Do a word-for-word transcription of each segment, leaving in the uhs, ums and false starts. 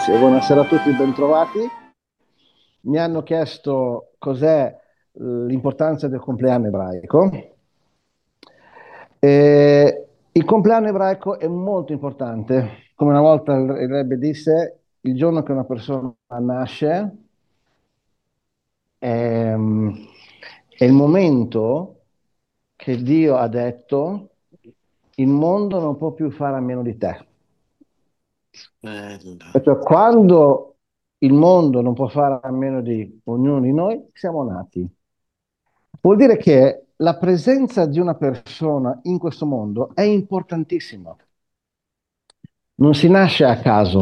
Grazie, buonasera a tutti, bentrovati. Mi hanno chiesto cos'è eh, l'importanza del compleanno ebraico. E il compleanno ebraico è molto importante. Come una volta il il Rebbe disse, il giorno che una persona nasce è, è il momento che Dio ha detto, il mondo non può più fare a meno di te. Bella. Perciò quando il mondo non può fare a meno di ognuno di noi, siamo nati. Vuol dire che la presenza di una persona in questo mondo è importantissima. Non si nasce a caso,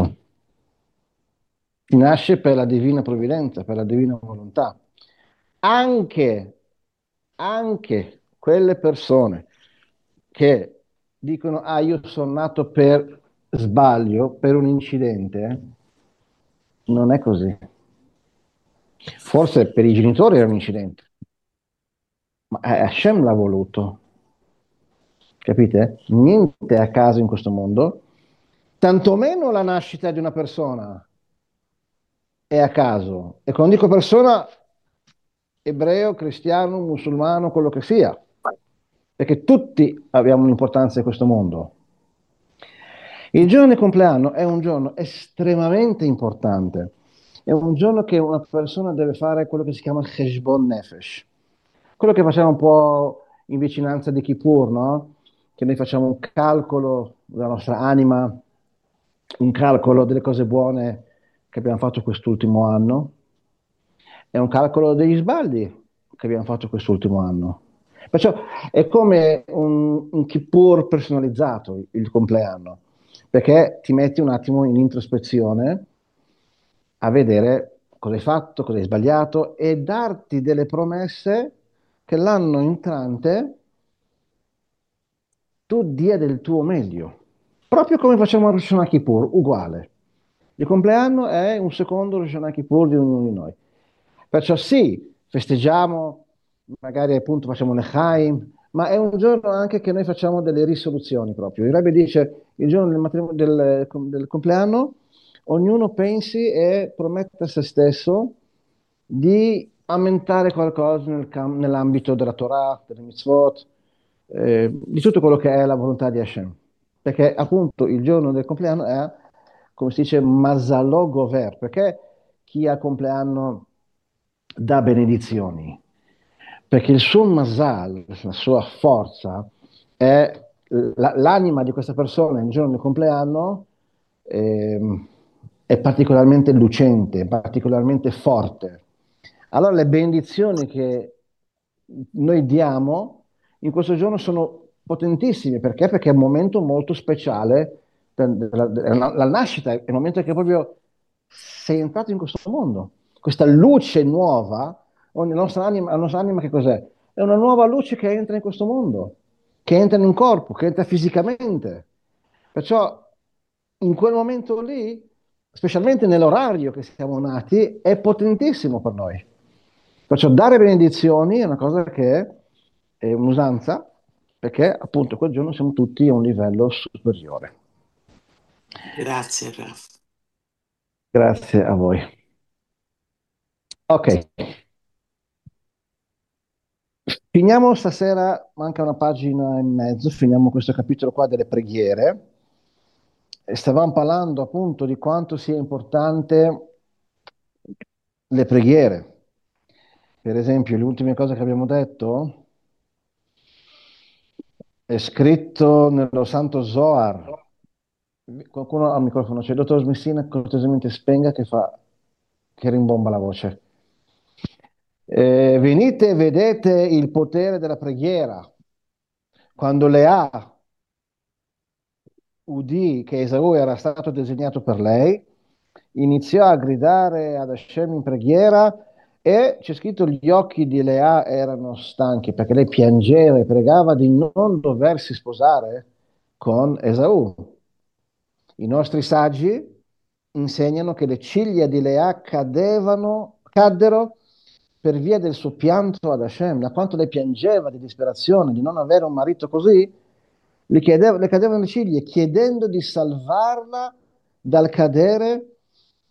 si nasce per la divina provvidenza, per la divina volontà. Anche, anche quelle persone che dicono, ah, io sono nato per sbaglio, per un incidente, non è così. Forse per i genitori era un incidente, ma eh, Hashem l'ha voluto, capite? Niente è a caso in questo mondo, tantomeno la nascita di una persona è a caso. E quando dico persona, ebreo, cristiano, musulmano, quello che sia, perché tutti abbiamo un'importanza in questo mondo. Il giorno del compleanno è un giorno estremamente importante, è un giorno che una persona deve fare quello che si chiama il Cheshbon Nefesh, quello che facciamo un po' in vicinanza di Kippur, no? Che noi facciamo un calcolo della nostra anima, un calcolo delle cose buone che abbiamo fatto quest'ultimo anno e un calcolo degli sbagli che abbiamo fatto quest'ultimo anno. Perciò è come un, un Kippur personalizzato, il compleanno, perché ti metti un attimo in introspezione a vedere cosa hai fatto, cosa hai sbagliato e darti delle promesse che l'anno entrante tu dia del tuo meglio. Proprio come facciamo a Rosh Hashanah Kippur, uguale. Il compleanno è un secondo Rosh Hashanah Kippur di ognuno di noi. Perciò sì, festeggiamo, magari appunto facciamo Nechaim, ma è un giorno anche che noi facciamo delle risoluzioni proprio. Il Rebbe dice, il giorno del, matrimonio- del, del compleanno, ognuno pensi e promette a se stesso di aumentare qualcosa nel cam- nell'ambito della Torah, delle mitzvot, eh, di tutto quello che è la volontà di Hashem. Perché appunto il giorno del compleanno è, come si dice, Mazalò Gover, perché chi ha il compleanno dà benedizioni, perché il suo Mazal, la sua forza, è la- l'anima di questa persona il giorno del compleanno ehm, è particolarmente lucente, particolarmente forte. Allora le benedizioni che noi diamo in questo giorno sono potentissime, perché? Perché è un momento molto speciale, per- la, la- la nascita è il momento che proprio sei entrato in questo mondo, questa luce nuova, ogni nostra anima, la nostra anima che cos'è? È una nuova luce che entra in questo mondo, che entra in un corpo, che entra fisicamente. Perciò in quel momento lì, specialmente nell'orario che siamo nati, è potentissimo per noi. Perciò dare benedizioni è una cosa che è un'usanza, perché appunto quel giorno siamo tutti a un livello superiore. Grazie, Raf. Grazie a voi. Ok, finiamo stasera, manca una pagina e mezzo, finiamo questo capitolo qua delle preghiere. E stavamo parlando appunto di quanto sia importante le preghiere. Per esempio, le ultime cose che abbiamo detto è scritto nello Santo Zohar. Qualcuno al microfono, c'è il dottor Smessina, cortesemente spenga che fa, che rimbomba la voce. Eh, venite e vedete il potere della preghiera. Quando Lea udì che Esaù era stato designato per lei, iniziò a gridare ad Hashem in preghiera e c'è scritto gli occhi di Lea erano stanchi perché lei piangeva e pregava di non doversi sposare con Esaù. I nostri saggi insegnano che le ciglia di Lea cadevano, caddero per via del suo pianto ad Hashem, da quanto lei piangeva di disperazione di non avere un marito così, le, chiedeva- le cadevano le ciglia chiedendo di salvarla dal cadere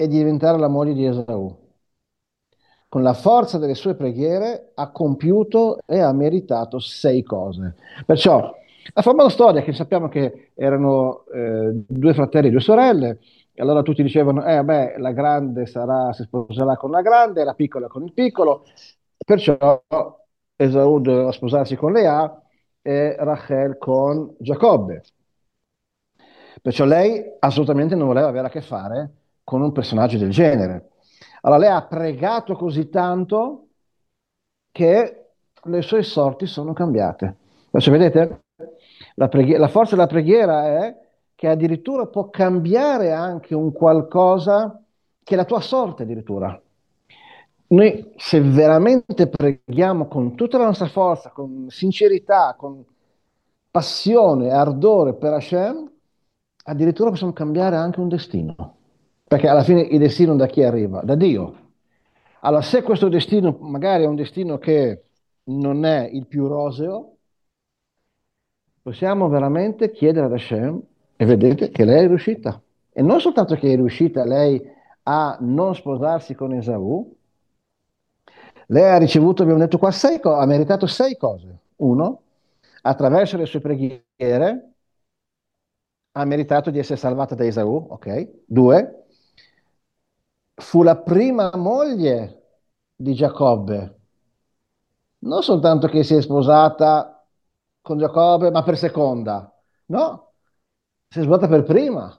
e diventare la moglie di Esaù. Con la forza delle sue preghiere ha compiuto e ha meritato sei cose. Perciò la famosa storia che sappiamo che erano eh, due fratelli e due sorelle, e allora tutti dicevano, eh beh, la grande sarà, si sposerà con la grande, la piccola con il piccolo, perciò Esaù doveva sposarsi con Lea e Rachel con Giacobbe. Perciò lei assolutamente non voleva avere a che fare con un personaggio del genere. Allora lei ha pregato così tanto che le sue sorti sono cambiate. Adesso vedete, la, preghi- la forza della preghiera è che addirittura può cambiare anche un qualcosa che è la tua sorte addirittura. Noi se veramente preghiamo con tutta la nostra forza, con sincerità, con passione e ardore per Hashem, addirittura possiamo cambiare anche un destino. Perché alla fine il destino da chi arriva? Da Dio. Allora, se questo destino magari è un destino che non è il più roseo, possiamo veramente chiedere ad Hashem e vedete che lei è riuscita. E non soltanto che è riuscita lei a non sposarsi con Esaù, lei ha ricevuto, abbiamo detto qua, sei co- ha meritato sei cose. Uno, attraverso le sue preghiere, ha meritato di essere salvata da Esaù, ok? Due, fu la prima moglie di Giacobbe, non soltanto che si è sposata con Giacobbe, ma per seconda, no, si è sposata per prima.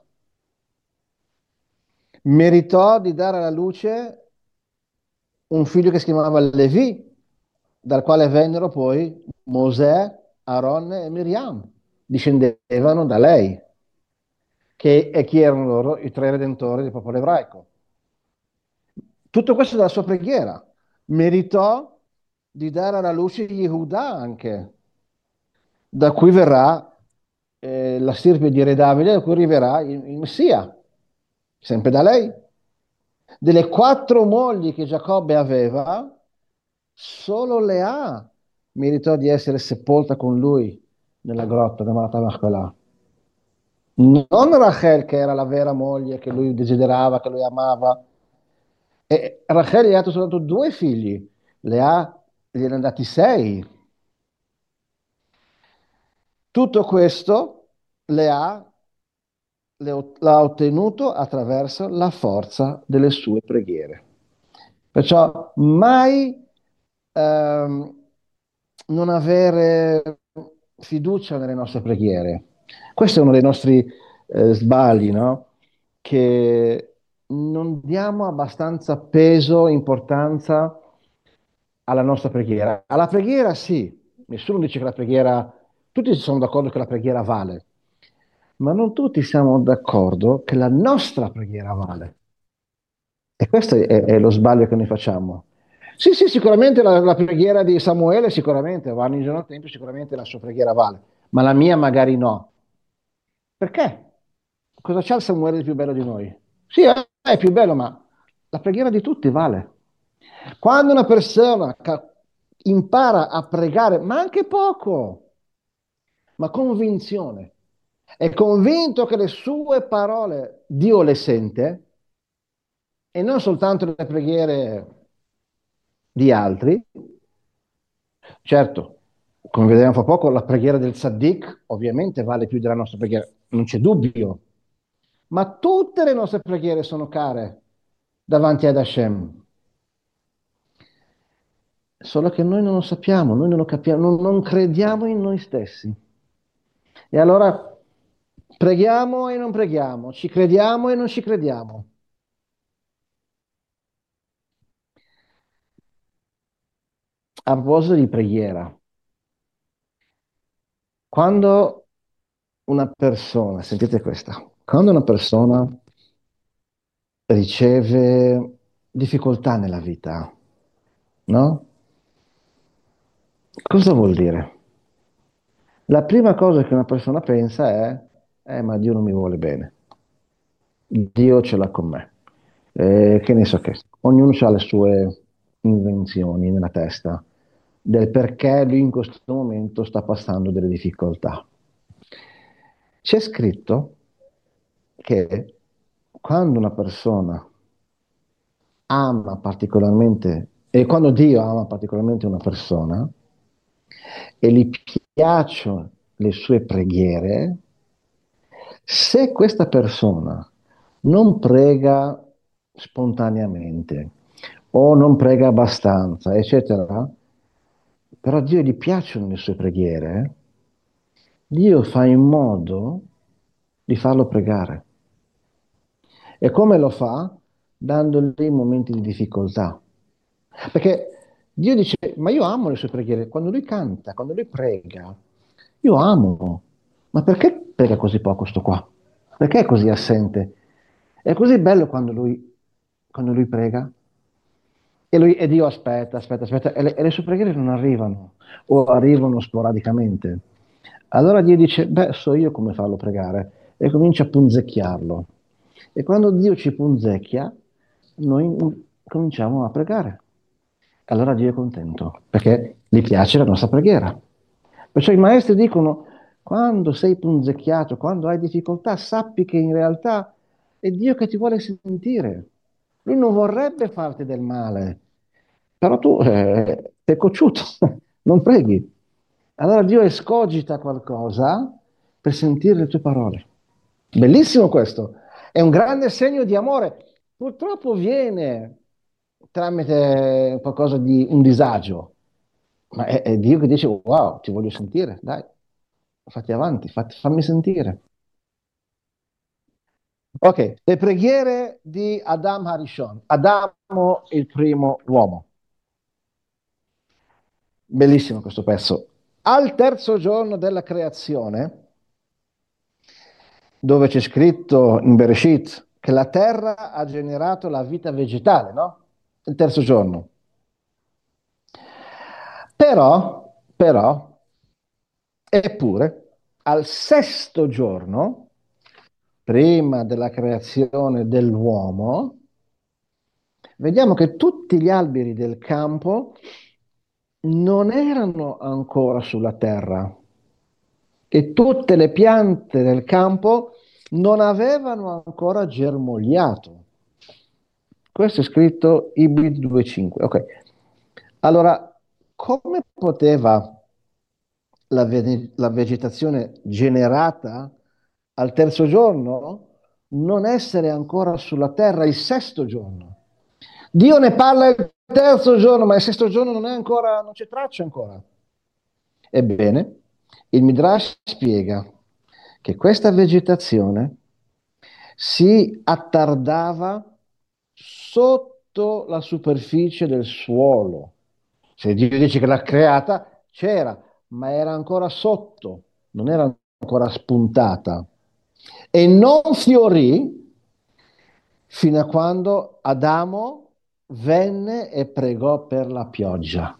Meritò di dare alla luce un figlio che si chiamava Levi, dal quale vennero poi Mosè, Aaron e Miriam, discendevano da lei, che, e chi erano loro? I tre redentori del popolo ebraico. Tutto questo dalla sua preghiera. Meritò di dare alla luce Yehuda anche, da cui verrà eh, la stirpe di Re Davide, da cui arriverà il, il Messia, sempre da lei. Delle quattro mogli che Giacobbe aveva, solo Lea meritò di essere sepolta con lui nella grotta di Marata Machpelah. Non Rachel, che era la vera moglie che lui desiderava, che lui amava. E Rachel gli ha dato soltanto due figli, Lea gliene ha dati sei. Tutto questo Lea le ho- l'ha ottenuto attraverso la forza delle sue preghiere. Perciò mai ehm, non avere fiducia nelle nostre preghiere. Questo è uno dei nostri eh, sbagli, no? Che non diamo abbastanza peso, importanza alla nostra preghiera. Alla preghiera sì, nessuno dice che la preghiera, tutti sono d'accordo che la preghiera vale, ma non tutti siamo d'accordo che la nostra preghiera vale. E questo è, è lo sbaglio che noi facciamo. Sì, sì, sicuramente la, la preghiera di Samuele, sicuramente, vanno in giorno al tempio, sicuramente la sua preghiera vale, ma la mia magari no. Perché? Cosa c'ha il Samuele di più bello di noi? Sì, è, è più bello, ma la preghiera di tutti vale. Quando una persona ca- impara a pregare, ma anche poco, ma convinzione, è convinto che le sue parole Dio le sente e non soltanto le preghiere di altri. Certo, come vedevamo fra poco, la preghiera del Tzaddik ovviamente vale più della nostra preghiera, non c'è dubbio, ma tutte le nostre preghiere sono care davanti ad Hashem, solo che noi non lo sappiamo, noi non lo capiamo, non, non crediamo in noi stessi. E allora preghiamo e non preghiamo, ci crediamo e non ci crediamo. A proposito di preghiera, quando una persona, sentite questa, quando una persona riceve difficoltà nella vita, no? Cosa vuol dire? La prima cosa che una persona pensa è, eh, ma Dio non mi vuole bene, Dio ce l'ha con me. Eh, che ne so che, ognuno ha le sue invenzioni nella testa del perché lui in questo momento sta passando delle difficoltà. C'è scritto che quando una persona ama particolarmente, e quando Dio ama particolarmente una persona e gli piacciono le sue preghiere, se questa persona non prega spontaneamente o non prega abbastanza, eccetera, però a Dio gli piacciono le sue preghiere, Dio fa in modo di farlo pregare. E come lo fa? Dandogli momenti di difficoltà. Perché Dio dice, ma io amo le sue preghiere. Quando lui canta, quando lui prega, io amo. Ma perché prega così poco sto qua? Perché è così assente? È così bello quando lui, quando lui prega. E, lui, e Dio aspetta, aspetta, aspetta, e le, e le sue preghiere non arrivano, o arrivano sporadicamente. Allora Dio dice, beh, so io come farlo pregare, e comincia a punzecchiarlo. E quando Dio ci punzecchia, noi cominciamo a pregare. Allora Dio è contento, perché gli piace la nostra preghiera. Perciò i maestri dicono, quando sei punzecchiato, quando hai difficoltà, sappi che in realtà è Dio che ti vuole sentire. Lui non vorrebbe farti del male, però tu eh, sei cocciuto, non preghi. Allora Dio escogita qualcosa per sentire le tue parole. Bellissimo questo, è un grande segno di amore. Purtroppo viene tramite qualcosa di un disagio, ma è, è Dio che dice, wow, ti voglio sentire, dai, fatti avanti, fatti- fammi sentire. Ok, le preghiere di Adam Harishon, Adamo il primo uomo. Bellissimo questo pezzo. Al terzo giorno della creazione, dove c'è scritto in Bereshit che la terra ha generato la vita vegetale, no? Il terzo giorno. Però, però, eppure, al sesto giorno, prima della creazione dell'uomo, vediamo che tutti gli alberi del campo non erano ancora sulla terra e tutte le piante del campo non avevano ancora germogliato. Questo è scritto Ibid due virgola cinque. Ok. Allora, come poteva la, ve- la vegetazione generata al terzo giorno non essere ancora sulla terra il sesto giorno? Dio ne parla il terzo giorno, ma il sesto giorno non è ancora, non c'è traccia ancora. Ebbene, il Midrash spiega che questa vegetazione si attardava sotto la superficie del suolo. Se Dio dice che l'ha creata, c'era, ma era ancora sotto, non era ancora spuntata. E non fiorì fino a quando Adamo venne e pregò per la pioggia.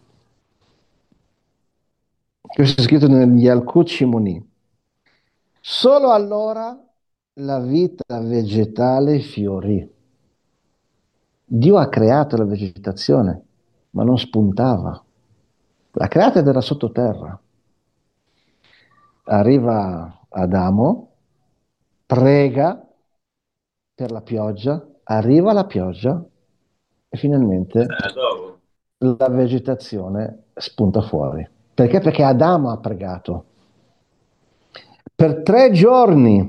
Questo è scritto negli Yalkut Shimoni. Solo allora la vita vegetale fiorì. Dio ha creato la vegetazione, ma non spuntava. L'ha creata ed era sottoterra. Arriva Adamo, prega per la pioggia, arriva la pioggia e finalmente la vegetazione spunta fuori. Perché? Perché Adamo ha pregato. Per tre giorni,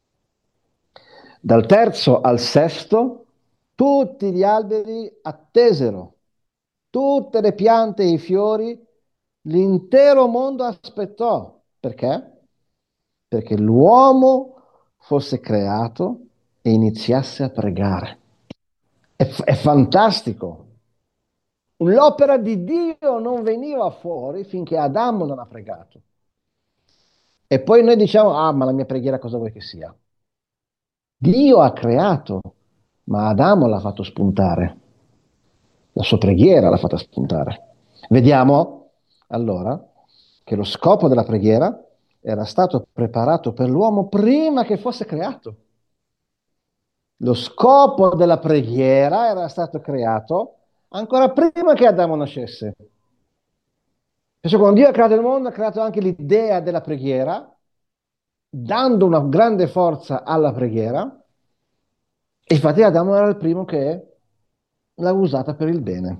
dal terzo al sesto, tutti gli alberi attesero, tutte le piante e i fiori, l'intero mondo aspettò. Perché? Perché l'uomo fosse creato e iniziasse a pregare. È, è fantastico. L'opera di Dio non veniva fuori finché Adamo non ha pregato. E poi noi diciamo, ah, ma la mia preghiera cosa vuoi che sia? Dio ha creato, ma Adamo l'ha fatto spuntare. La sua preghiera l'ha fatta spuntare. Vediamo allora che lo scopo della preghiera era stato preparato per l'uomo prima che fosse creato. Lo scopo della preghiera era stato creato ancora prima che Adamo nascesse. Perciò quando Dio ha creato il mondo, ha creato anche l'idea della preghiera, dando una grande forza alla preghiera. E infatti Adamo era il primo che l'ha usata per il bene.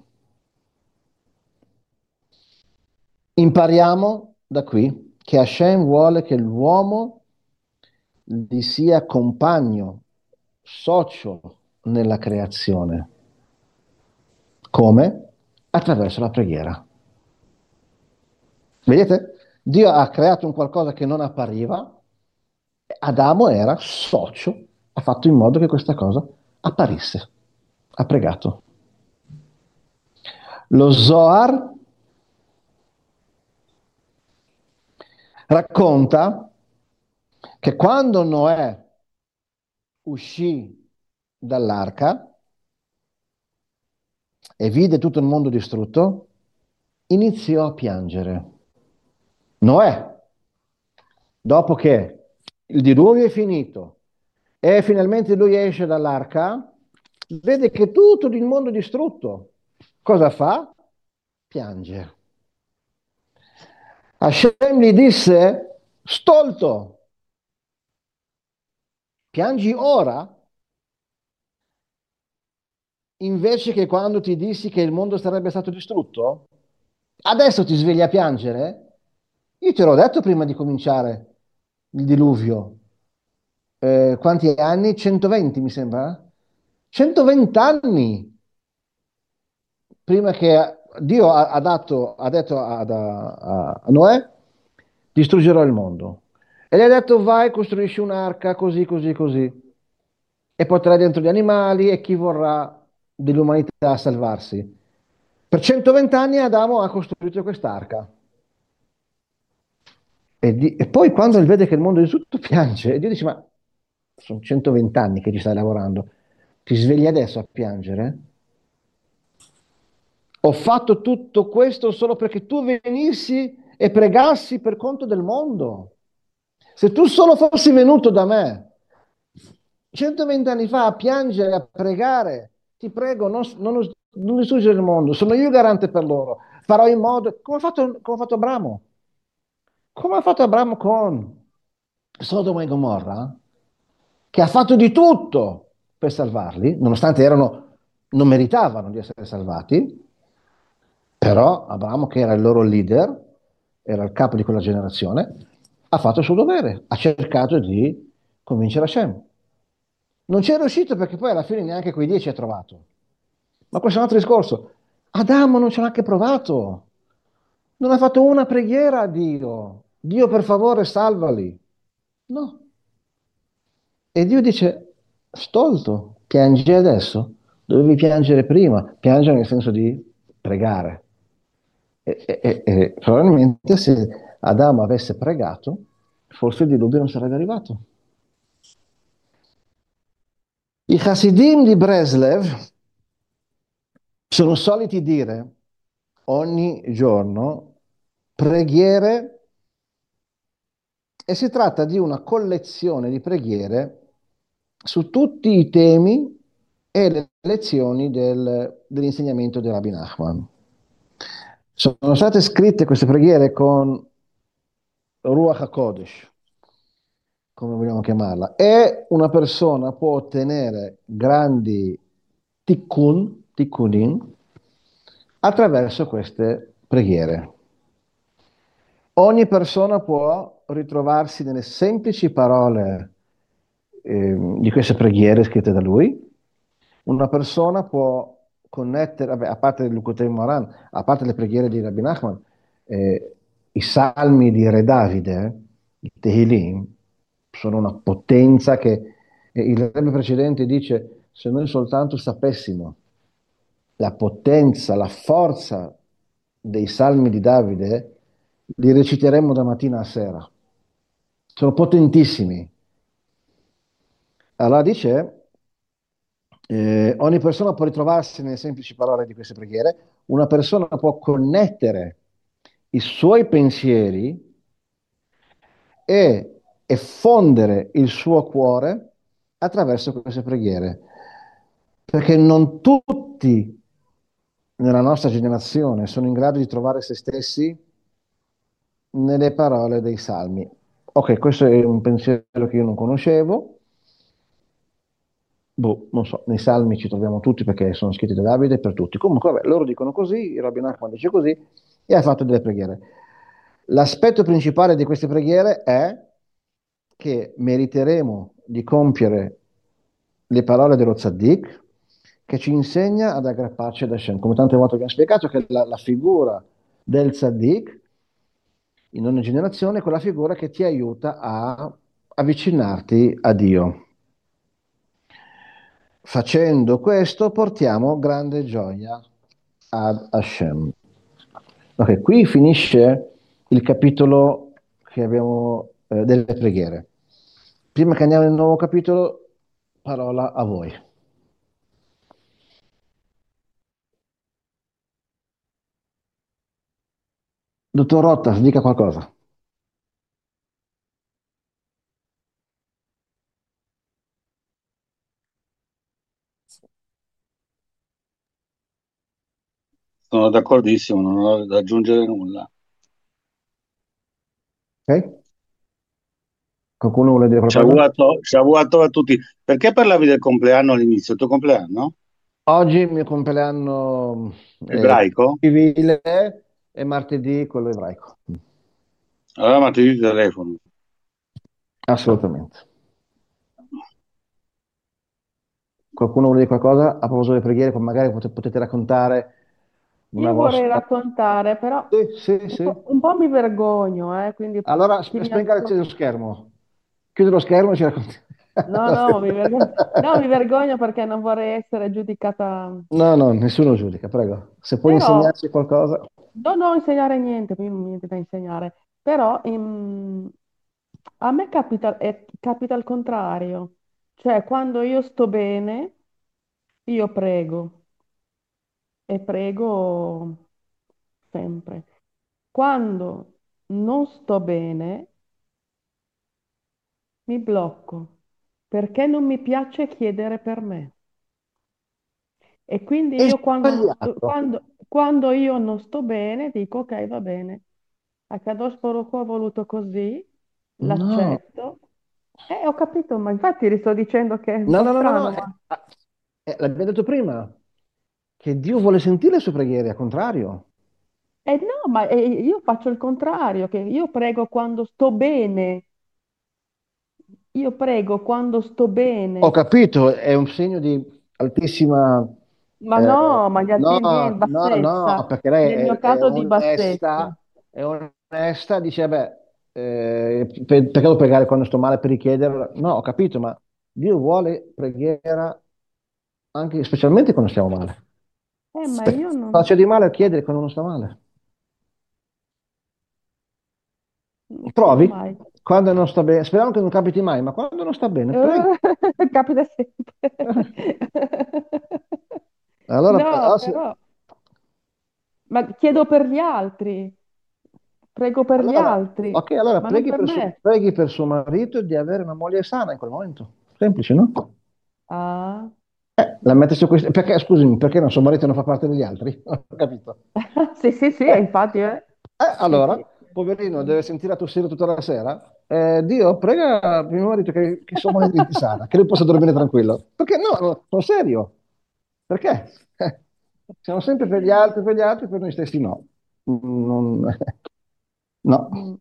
Impariamo da qui che Hashem vuole che l'uomo gli sia compagno, socio nella creazione. Come? Attraverso la preghiera. Vedete? Dio ha creato un qualcosa che non appariva, Adamo era socio, ha fatto in modo che questa cosa apparisse. Ha pregato. Lo Zohar racconta che quando Noè uscì dall'arca e vide tutto il mondo distrutto, iniziò a piangere. Noè, dopo che il diluvio è finito e finalmente lui esce dall'arca, vede che tutto il mondo è distrutto. Cosa fa? Piange. Hashem gli disse, stolto, piangi ora invece che quando ti dissi che il mondo sarebbe stato distrutto? Adesso ti svegli a piangere? Io te l'ho detto prima di cominciare il diluvio. Eh, quanti anni? centoventi mi sembra? centoventi anni prima che Dio ha, ha dato, ha detto ad- a, a Noè, distruggerò il mondo. E gli ha detto, vai, costruisci un'arca, così, così, così. E porterai dentro gli animali e chi vorrà dell'umanità a salvarsi. Per centoventi anni Adamo ha costruito quest'arca. E, di- e poi quando vede che il mondo è distrutto piange e Dio dice, ma sono centoventi anni che ci stai lavorando, ti svegli adesso a piangere? Ho fatto tutto questo solo perché tu venissi e pregassi per conto del mondo. Se tu solo fossi venuto da me centoventi anni fa a piangere, a pregare, ti prego, non, non, non distruggere il mondo, sono io garante per loro. Farò in modo, come ha fatto, come ha fatto Abramo, come ha fatto Abramo con Sodoma e Gomorra, che ha fatto di tutto per salvarli, nonostante erano, non meritavano di essere salvati, però Abramo, che era il loro leader, era il capo di quella generazione, ha fatto il suo dovere, ha cercato di convincere Hashem. Non ci è riuscito perché poi alla fine neanche quei dieci ha trovato. Ma questo è un altro discorso. Adamo non ci ha neanche provato. Non ha fatto una preghiera a Dio. Dio, per favore, salvali. No. E Dio dice, stolto, piangi adesso? Dovevi piangere prima. Piangere nel senso di pregare. E, e- e- e probabilmente se Adamo avesse pregato, forse il diluvio non sarebbe arrivato. I Hasidim di Breslev sono soliti dire ogni giorno preghiere e si tratta di una collezione di preghiere su tutti i temi e le lezioni del- dell'insegnamento di Rabbi Nachman. Sono state scritte queste preghiere con Ruach HaKodesh, come vogliamo chiamarla, e una persona può ottenere grandi tikkun, tikkunin, attraverso queste preghiere. Ogni persona può ritrovarsi nelle semplici parole ehm, di queste preghiere scritte da lui. Una persona può connettere, vabbè, a parte il Lukotei Moran, a parte le preghiere di Rabbi Nachman, eh, i salmi di Re Davide, i Tehillim, sono una potenza che eh, il Rebbe precedente dice, se noi soltanto sapessimo la potenza, la forza dei salmi di Davide, li reciteremmo da mattina a sera. Sono potentissimi. Allora dice, eh, ogni persona può ritrovarsi nelle semplici parole di queste preghiere, una persona può connettere i suoi pensieri e effondere il suo cuore attraverso queste preghiere, perché non tutti nella nostra generazione sono in grado di trovare se stessi nelle parole dei salmi. Ok, questo è un pensiero che io non conoscevo, boh, non so, nei salmi ci troviamo tutti perché sono scritti da Davide per tutti. Comunque, vabbè, loro dicono così, Rabbi Nachman dice così e ha fatto delle preghiere. L'aspetto principale di queste preghiere è che meriteremo di compiere le parole dello Tzaddik che ci insegna ad aggrapparci ad Hashem. Come tante volte abbiamo spiegato che la, la figura del Tzaddik in ogni generazione è quella figura che ti aiuta a avvicinarti a Dio. Facendo questo portiamo grande gioia ad Hashem. Ok, qui finisce il capitolo che abbiamo eh, delle preghiere. Prima che andiamo nel nuovo capitolo, parola a voi. Dottor Rotta, dica qualcosa. Sono d'accordissimo, non ho da aggiungere nulla. Ok? Qualcuno vuole dire qualcosa? Sciabuato, sciabuato a tutti. Perché parlavi del compleanno all'inizio? Il tuo compleanno? Oggi il mio compleanno è Ebraico? civile e martedì quello ebraico. Allora ma ti di telefono. Assolutamente. Qualcuno vuole dire qualcosa a proposito delle preghiere? Poi magari pot- potete raccontare una Io vorrei vostra... raccontare, però Sì, sì, un sì. po', un po' mi vergogno, eh, quindi Allora chi sp- mi spenga ascolta... lo schermo. Chiudi lo schermo e ci racconti. No, no, mi vergogno. No, mi vergogno perché non vorrei essere giudicata. No, no, nessuno giudica, prego. Se puoi Però insegnarci qualcosa. non ho insegnare niente, quindi non ho niente da insegnare. Però ehm, a me capita, eh, capita il contrario. Cioè, quando io sto bene, io prego e prego sempre. Quando non sto bene, mi blocco perché non mi piace chiedere per me. E quindi È io quando, non sto- sbagliato. quando- quando io non sto bene, dico ok, va bene. Akadosh Baruch Hu ha voluto così, No, l'accetto. E ho capito, ma infatti ti sto dicendo che è un no, po' no, no, no, no. strano, eh, ma... ah, eh, l'abbiamo detto prima, che Dio vuole sentire le sue preghiere, al contrario. Eh no, ma eh, io faccio il contrario, che io prego quando sto bene. Io prego quando sto Ho bene. capito, è un segno di altissima... Ma eh, no, ma gli altri no, niente, no, no, bassezza. perché lei Nel mio è, è caso di bassezza. onesta, è onesta, dice, beh, eh, per- perché devo pregare quando sto male per richiederla? No, ho capito, ma Dio vuole preghiera anche, specialmente quando stiamo male. Eh, ma Perché io non, faccia di male a chiedere quando non sta male. non- come Provi, mai? quando non sta bene, speriamo che non capiti mai, ma quando non sta bene, preghi. Eh, capita sempre. Allora, No, allora, se- però, ma chiedo per gli altri, prego per gli allora, altri, ok, allora ma non preghi per per, suo, me. preghi per suo marito di avere una moglie sana in quel momento. Semplice, no? Ah, Eh, la mette su questo. Perché, scusami, perché non suo marito non fa parte degli altri? Non ho capito. sì, sì, sì, Eh, infatti, eh. eh, Sì, allora, sì. poverino, deve sentire a tossire tutta la sera. Eh, Dio, prega mio marito che, che sua moglie diventi sana, che lui possa dormire tranquillo. Perché no, no, sono serio. Perché? Eh, siamo sempre per gli altri, per gli altri, per noi stessi no. Mm, non- no. Mm,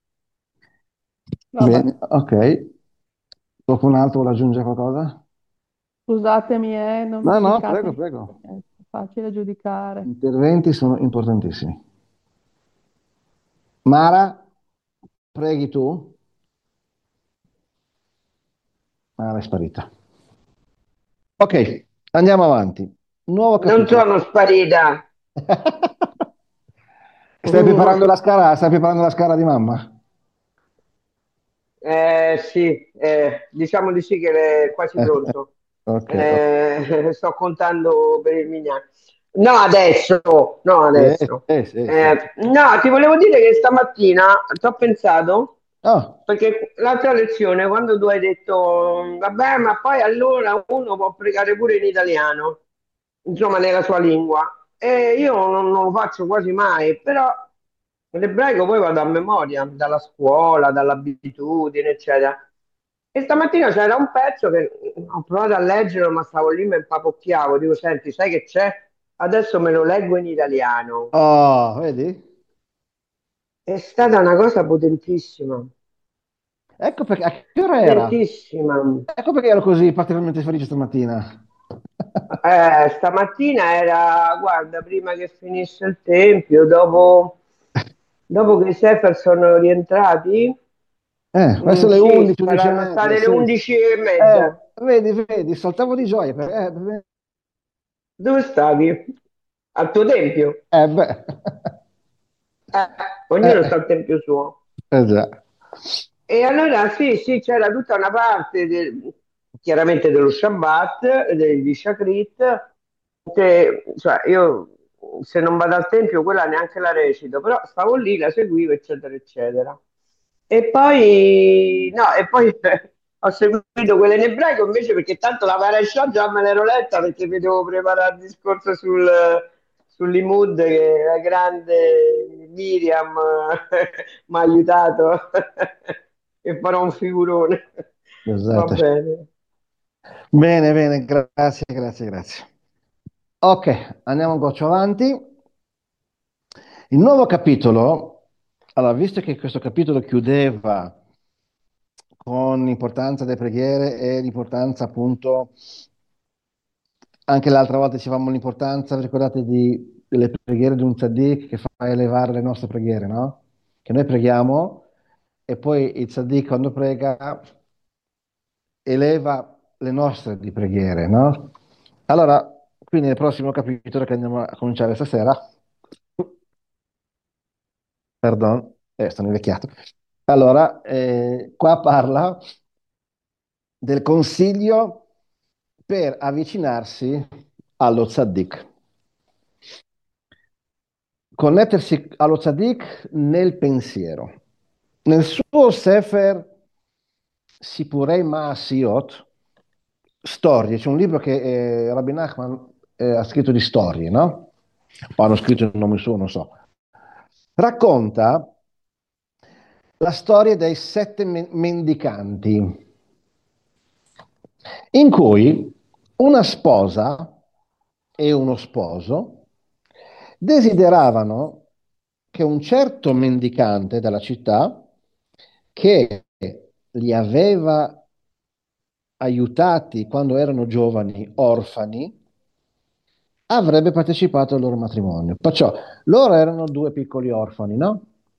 vabbè, Bene, ok. Qualcun altro vuole aggiungere qualcosa? scusatemi, eh, non No, no, prego, giudicatemi, prego. perché è facile giudicare. Interventi sono importantissimi. Mara, preghi tu? Mara è sparita. Ok, andiamo avanti. Nuovo Non capitolo. sono sparita. Stai preparando la scala, stai preparando la scala di mamma? Eh, sì, eh, diciamo di sì che è quasi pronto. Ok, ok. Eh, sto contando per il Mignano. No, adesso, no, Sì, adesso. sì, sì, sì. Eh, no, ti volevo dire che stamattina ti ho pensato, Ah, perché l'altra lezione, quando tu hai detto, vabbè, ma poi allora uno può pregare pure in italiano, insomma, nella sua lingua. E io non, non lo faccio quasi mai, però l'ebraico poi vado a memoria, dalla scuola, dall'abitudine, eccetera. E stamattina c'era un pezzo che ho provato a leggerlo, ma stavo lì, mi impapocchiavo. Dico, senti, sai che c'è? Adesso me lo leggo in italiano. Oh, vedi? È stata una cosa potentissima, Ecco perché, a che ora era? potentissima. Ecco perché ero così particolarmente felice stamattina. Eh, stamattina era, guarda, prima che finisse il tempio, dopo, dopo che i Sefer sono rientrati, Eh, mm, verso le sì, undici, undici e saranno mezza, state le sì, sì. undici e Eh, mezza. vedi, vedi, saltavo di gioia. per- Eh, beh, Dove stavi? Al tuo tempio? eh, beh. Eh, ognuno sta Eh, al tempio suo. eh, già. E allora sì, sì, c'era tutta una parte del- chiaramente dello Shabbat, degli Shakrit, che, cioè io se non vado al tempio quella neanche la recito, però stavo lì, la seguivo, eccetera, eccetera. E poi, no, e poi ho seguito quella in ebraico invece perché tanto la Parashat già me l'ero letta perché mi devo preparare il discorso sul, sull'Imud che la grande Miriam mi ha aiutato e farò un figurone. Va Esatto. bene. Bene, bene, grazie, grazie, grazie. Ok, andiamo un goccio avanti. Il nuovo capitolo, allora, visto che questo capitolo chiudeva con l'importanza delle preghiere e l'importanza appunto, anche l'altra volta dicevamo l'importanza, ricordate, di, delle preghiere di un tzaddik che fa elevare le nostre preghiere, no? Che noi preghiamo e poi il tzaddik quando prega eleva le nostre di preghiere, no? Allora, quindi nel prossimo capitolo che andiamo a cominciare stasera, pardon, eh, sono invecchiato. Allora, eh, qua parla del consiglio per avvicinarsi allo tzaddik. Connettersi allo tzaddik nel pensiero. Nel suo Sefer Sipurei Maasiot, storie, c'è un libro che eh, Rabbi Nachman eh, ha scritto di storie, no? O hanno scritto il nome suo, non so. Racconta la storia dei sette men- mendicanti, in cui una sposa e uno sposo desideravano che un certo mendicante della città, che li aveva aiutati quando erano giovani, orfani, avrebbe partecipato al loro matrimonio. Perciò loro erano due piccoli orfani, no?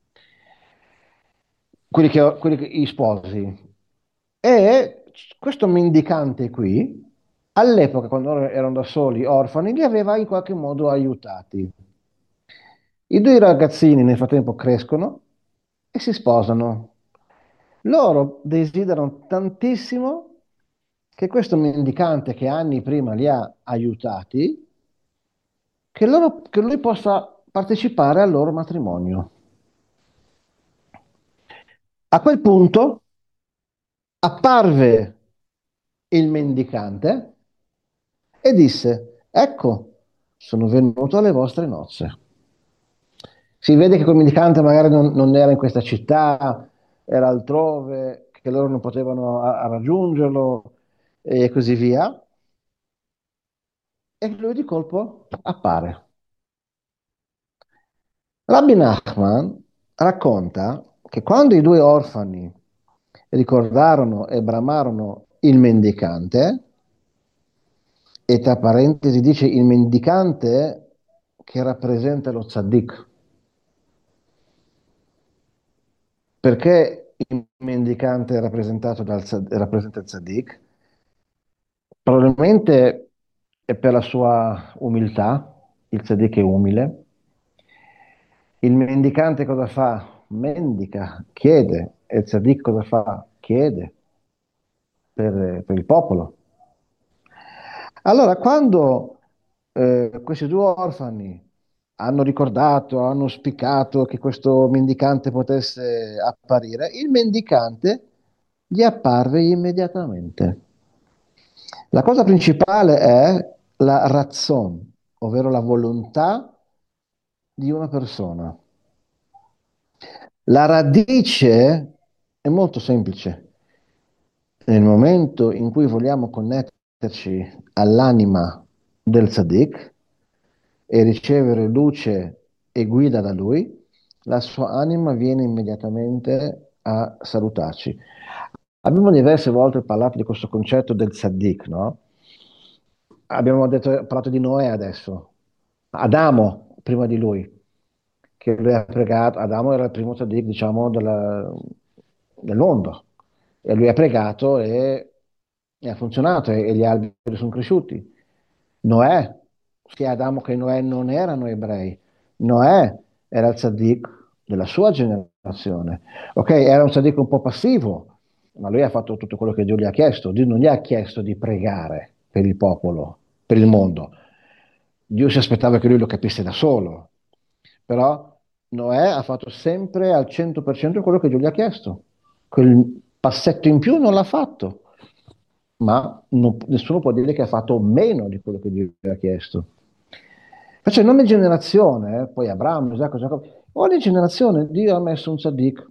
Quelli che, quelli che, i sposi. E questo mendicante qui, all'epoca, quando loro erano da soli, orfani, li aveva in qualche modo aiutati. I due ragazzini nel frattempo crescono e si sposano. Loro desiderano tantissimo che questo mendicante che anni prima li ha aiutati, che, loro- che lui possa partecipare al loro matrimonio. A quel punto apparve il mendicante e disse: Ecco, sono venuto alle vostre nozze. Si vede che quel mendicante magari non, non era in questa città, era altrove, che loro non potevano a- a raggiungerlo e così via. E lui di colpo appare. Rabbi Nachman racconta che quando i due orfani ricordarono e bramarono il mendicante, e tra parentesi dice il mendicante che rappresenta lo tzaddik, perché il mendicante è rappresentato dal, tzad- rappresenta il tzaddik? Probabilmente è per la sua umiltà, il tzaddik è umile. Il mendicante cosa fa? Mendica, chiede. E il tzaddik cosa fa? Chiede per, per il popolo. Allora, quando eh, questi due orfani hanno ricordato, hanno spiccato che questo mendicante potesse apparire, il mendicante gli apparve immediatamente. La cosa principale è la razzon, ovvero la volontà di una persona. La radice è molto semplice. nel momento in cui vogliamo connetterci all'anima del tzaddik e ricevere luce e guida da lui, la sua anima viene immediatamente a salutarci. Abbiamo diverse volte parlato di questo concetto del tzaddik, no? Abbiamo detto- parlato di Noè adesso, Adamo prima di lui, che lui ha pregato, Adamo era il primo tzaddik, diciamo, della- del mondo, e lui ha pregato e, e ha funzionato, e, e gli alberi sono cresciuti. Noè, sia Adamo che Noè non erano ebrei, Noè era il tzaddik della sua generazione, ok? Era un tzaddik un po' passivo, ma lui ha fatto tutto quello che Dio gli ha chiesto. Dio non gli ha chiesto di pregare per il popolo, per il mondo. Dio si aspettava che lui lo capisse da solo, però Noè ha fatto sempre al cento per cento quello che Dio gli ha chiesto. Quel passetto in più non l'ha fatto, ma non- nessuno può dire che ha fatto meno di quello che Dio gli ha chiesto. Perciò in ogni generazione, eh, poi Abramo, Isacco, Giacobbe, ogni generazione Dio ha messo un tzaddik.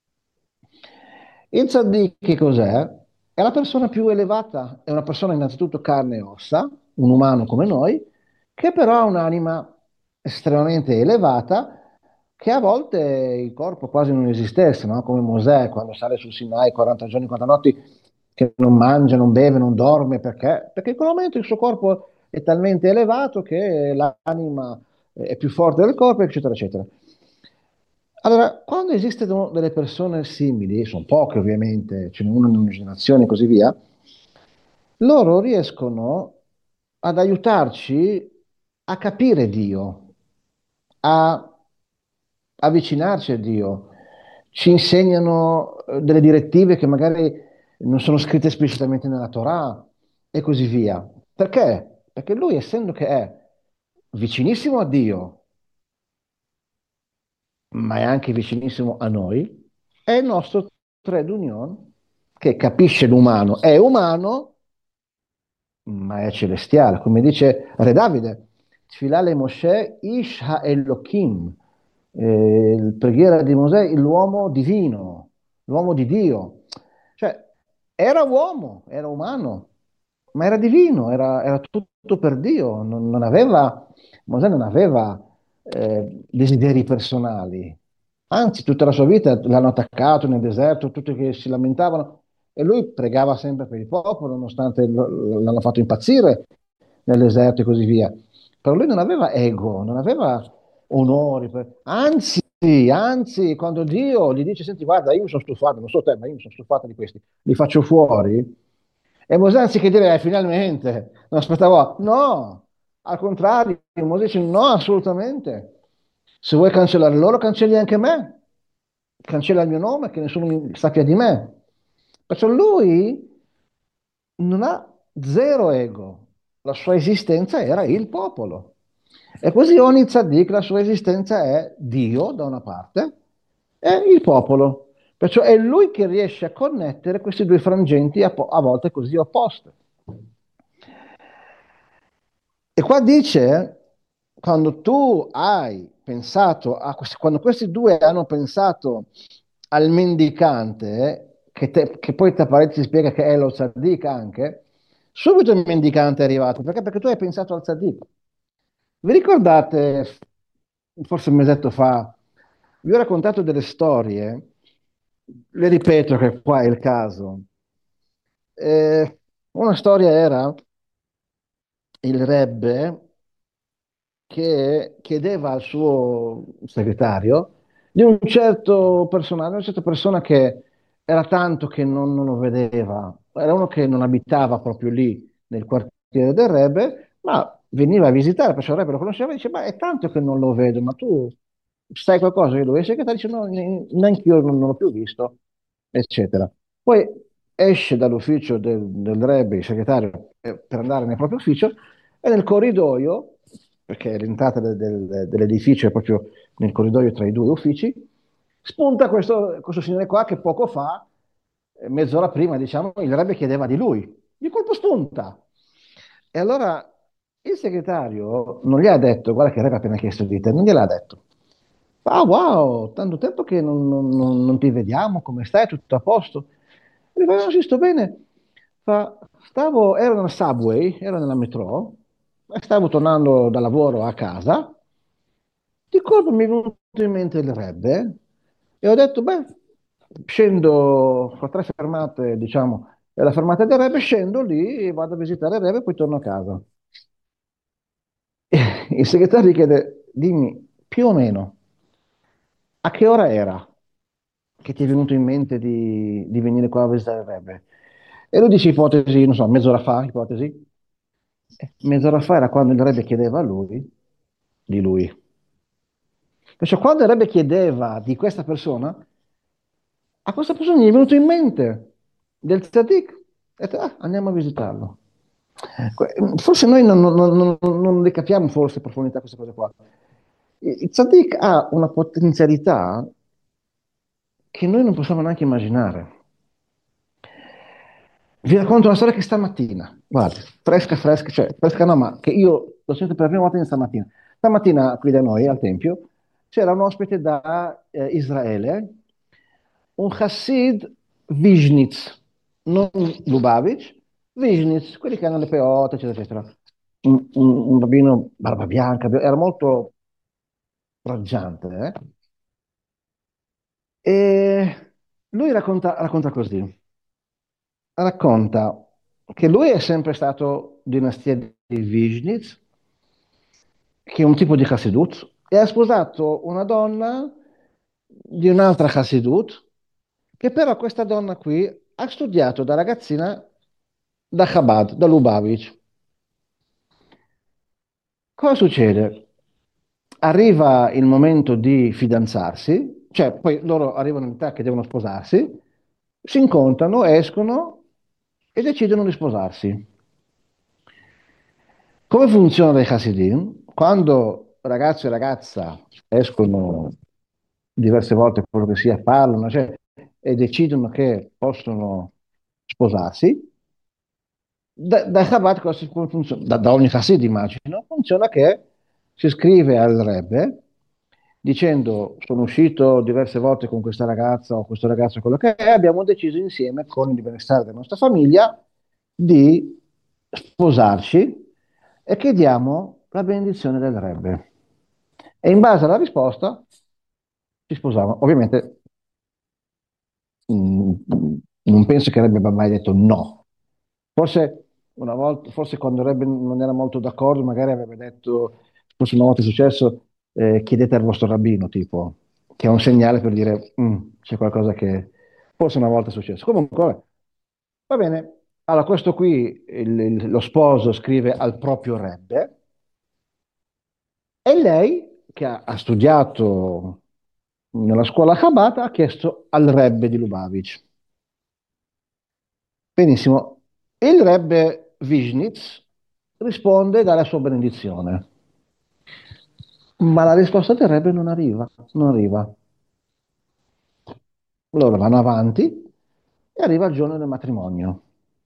Il tzaddik che cos'è? È la persona più elevata, è una persona innanzitutto carne e ossa, un umano come noi, che però ha un'anima estremamente elevata, che a volte il corpo quasi non esistesse, no? Come Mosè quando sale sul Sinai quaranta giorni, quaranta notti, che non mangia, non beve, non dorme, perché? Perché in quel momento il suo corpo è talmente elevato che l'anima è più forte del corpo, eccetera, eccetera. Allora, quando esistono delle persone simili, sono poche ovviamente, ce n'è una in una generazione e così via, loro riescono ad aiutarci a capire Dio, a avvicinarci a Dio, ci insegnano eh, delle direttive che magari non sono scritte esplicitamente nella Torah e così via. Perché? Perché lui, essendo che è vicinissimo a Dio, ma è anche vicinissimo a noi, è il nostro trade union che capisce l'umano, è umano, ma è celestiale. Come dice Re Davide, Tfilah le Moshe Ish ha-Elohim, eh, il preghiera di Mosè, l'uomo divino, l'uomo di Dio. Cioè, era uomo, era umano, ma era divino, era, era tutto per Dio, non, non aveva, Mosè non aveva eh, desideri personali. Anzi, tutta la sua vita l'hanno attaccato nel deserto, tutti che si lamentavano, e lui pregava sempre per il popolo, nonostante lo- l'hanno fatto impazzire nel deserto e così via. Però lui non aveva ego, non aveva onori, per- anzi, anzi, quando Dio gli dice, senti, guarda, io mi sono stufato, non so te, ma io mi sono stufato di questi, li faccio fuori, e Mosè anziché dire, "Eh, finalmente, non aspettavo, no, al contrario, Mosè dice, no, assolutamente, se vuoi cancellare loro, cancelli anche me, cancella il mio nome, che nessuno mi sappia di me. Perciò lui non ha zero ego, la sua esistenza era il popolo. E così ogni tzaddik, la sua esistenza è Dio da una parte e il popolo. Perciò è lui che riesce a connettere questi due frangenti a, po- a volte così opposte. E qua dice, quando tu hai pensato a questi, quando questi due hanno pensato al mendicante, che, te- che poi tra parentesi spiega che è lo tzaddik anche, subito il mendicante è arrivato, perché? Perché tu hai pensato al tzaddik. Vi ricordate, forse un mesetto fa, vi ho raccontato delle storie, le ripeto che qua è il caso. Eh, una storia era il Rebbe che chiedeva al suo segretario di un certo personaggio, una certa persona che era tanto che non, non lo vedeva, era uno che non abitava proprio lì nel quartiere del Rebbe, ma veniva a visitare, perché il Rebbe lo conosceva e dice, ma è tanto che non lo vedo, ma tu sai qualcosa di lui? E il segretario dice, no, ne- neanche io non, non l'ho più visto, eccetera. Poi esce dall'ufficio del, del Rebbe, il segretario, eh, per andare nel proprio ufficio, e nel corridoio, perché l'entrata del- del- dell'edificio è proprio nel corridoio tra i due uffici, spunta questo, questo signore qua che poco fa, eh, mezz'ora prima, diciamo, il Rebbe chiedeva di lui. Di colpo spunta. E allora il segretario non gli ha detto, guarda che il Rebbe ha appena chiesto di te, non gliel'ha detto. Ah, wow, tanto tempo che non, non- non- non ti vediamo, come stai? Tutto a posto? E gli fa, "No, sì, sto bene. Fa, stavo, ero nel subway, ero nella metro, e stavo tornando da lavoro a casa, di colpo mi è venuto in mente il Rebbe e ho detto, beh, scendo, fa tre fermate, diciamo, è la fermata del Rebbe, scendo lì, vado a visitare il Rebbe e poi torno a casa. E il segretario gli chiede, dimmi, più o meno, a che ora era che ti è venuto in mente di, di venire qua a visitare il Rebbe? E lui dice ipotesi, non so, mezz'ora fa, ipotesi. Eh, Mezz'ora fa era quando il Rebbe chiedeva a lui di lui. Perciò quando il Rebbe chiedeva di questa persona, a questa persona gli è venuto in mente del tzaddik. E ha detto, "Ah, andiamo a visitarlo." Que- Forse noi non, non, non, non non ne capiamo forse in profondità queste cose qua. Il il tzaddik ha una potenzialità che noi non possiamo neanche immaginare. Vi racconto una storia che stamattina, guardi, fresca, fresca, cioè fresca no, ma che io l'ho sentita per la prima volta in stamattina. Stamattina qui da noi al Tempio c'era un ospite da eh, Israele, un Hassid Vizhnitz, non Lubavitch, Vizhnitz, quelli che hanno le peote, eccetera, eccetera. Un, un, un rabbino barba bianca, era molto raggiante, eh? E lui racconta, racconta così. Racconta che lui è sempre stato dinastia di Vizhnitz, che è un tipo di Hassidut, e ha sposato una donna di un'altra Hassidut, che però questa donna qui ha studiato da ragazzina da Chabad, da Lubavitch. Cosa succede? Arriva il momento di fidanzarsi, cioè poi loro arrivano all'età che devono sposarsi, si incontrano, escono e decidono di sposarsi. Come funziona dai Hasidim? Quando ragazzo e ragazza escono diverse volte, quello che sia, parlano, cioè, e decidono che possono sposarsi, da, da Chabad cosa come funziona? Da, da ogni Hasid immagino, funziona che si scrive al Rebbe dicendo sono uscito diverse volte con questa ragazza o questo ragazzo, quello che è, abbiamo deciso insieme con il benessere della nostra famiglia di sposarci e chiediamo la benedizione del Rebbe. E in base alla risposta si sposavano. Ovviamente mm, non penso che avrebbe mai detto no. Forse una volta, forse quando Rebbe non era molto d'accordo, magari avrebbe detto, forse una volta è successo, eh, chiedete al vostro rabbino, tipo, che è un segnale per dire, "Mm, c'è qualcosa che forse una volta è successo." Comunque, vabbè. Va bene. Allora, questo qui, il- il- lo sposo scrive al proprio Rebbe e lei, che ha, ha studiato nella scuola Chabad, ha chiesto al Rebbe di Lubavitch. Benissimo. Il Rebbe Vishnitz risponde dalla sua benedizione, ma la risposta del Rebbe non arriva, non arriva. Loro vanno avanti e arriva il giorno del matrimonio.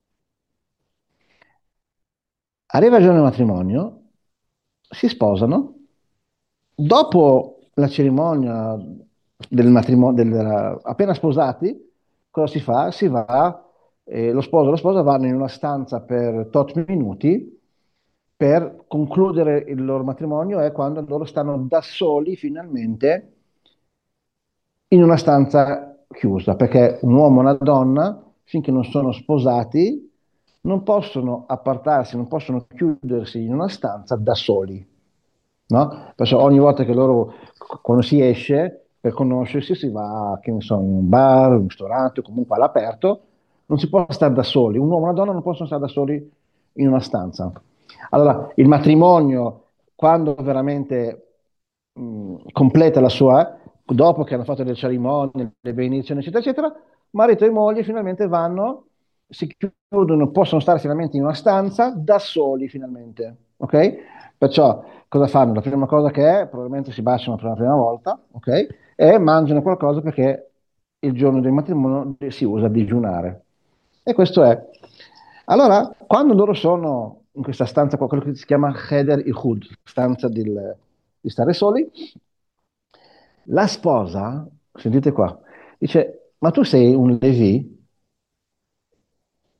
Arriva il giorno del matrimonio, si sposano. Dopo la cerimonia del matrimonio, del- appena sposati, cosa si fa? Si va, eh, lo sposo e la sposa vanno in una stanza per tot minuti per concludere il loro matrimonio e quando loro stanno da soli finalmente in una stanza chiusa, perché un uomo e una donna, finché non sono sposati, non possono appartarsi, non possono chiudersi in una stanza da soli, no? Perciò ogni volta che loro, quando si esce, per conoscersi, si va, che ne so, in un bar, un ristorante, o comunque all'aperto, non si può stare da soli. Un uomo e una donna non possono stare da soli in una stanza. Allora, il matrimonio, quando veramente mh, completa la sua, dopo che hanno fatto le cerimonie, le benedizioni, eccetera, eccetera, marito e moglie finalmente vanno, si chiudono, possono stare finalmente in una stanza da soli finalmente, ok? Perciò cosa fanno? La prima cosa che è, probabilmente si baciano per la prima volta, ok? E mangiano qualcosa perché il giorno del matrimonio si usa digiunare. E questo è. Allora, quando loro sono in questa stanza, qua, quello che si chiama Cheder Ihud, stanza del- di stare soli, la sposa, sentite qua, dice, ma tu sei un Levi?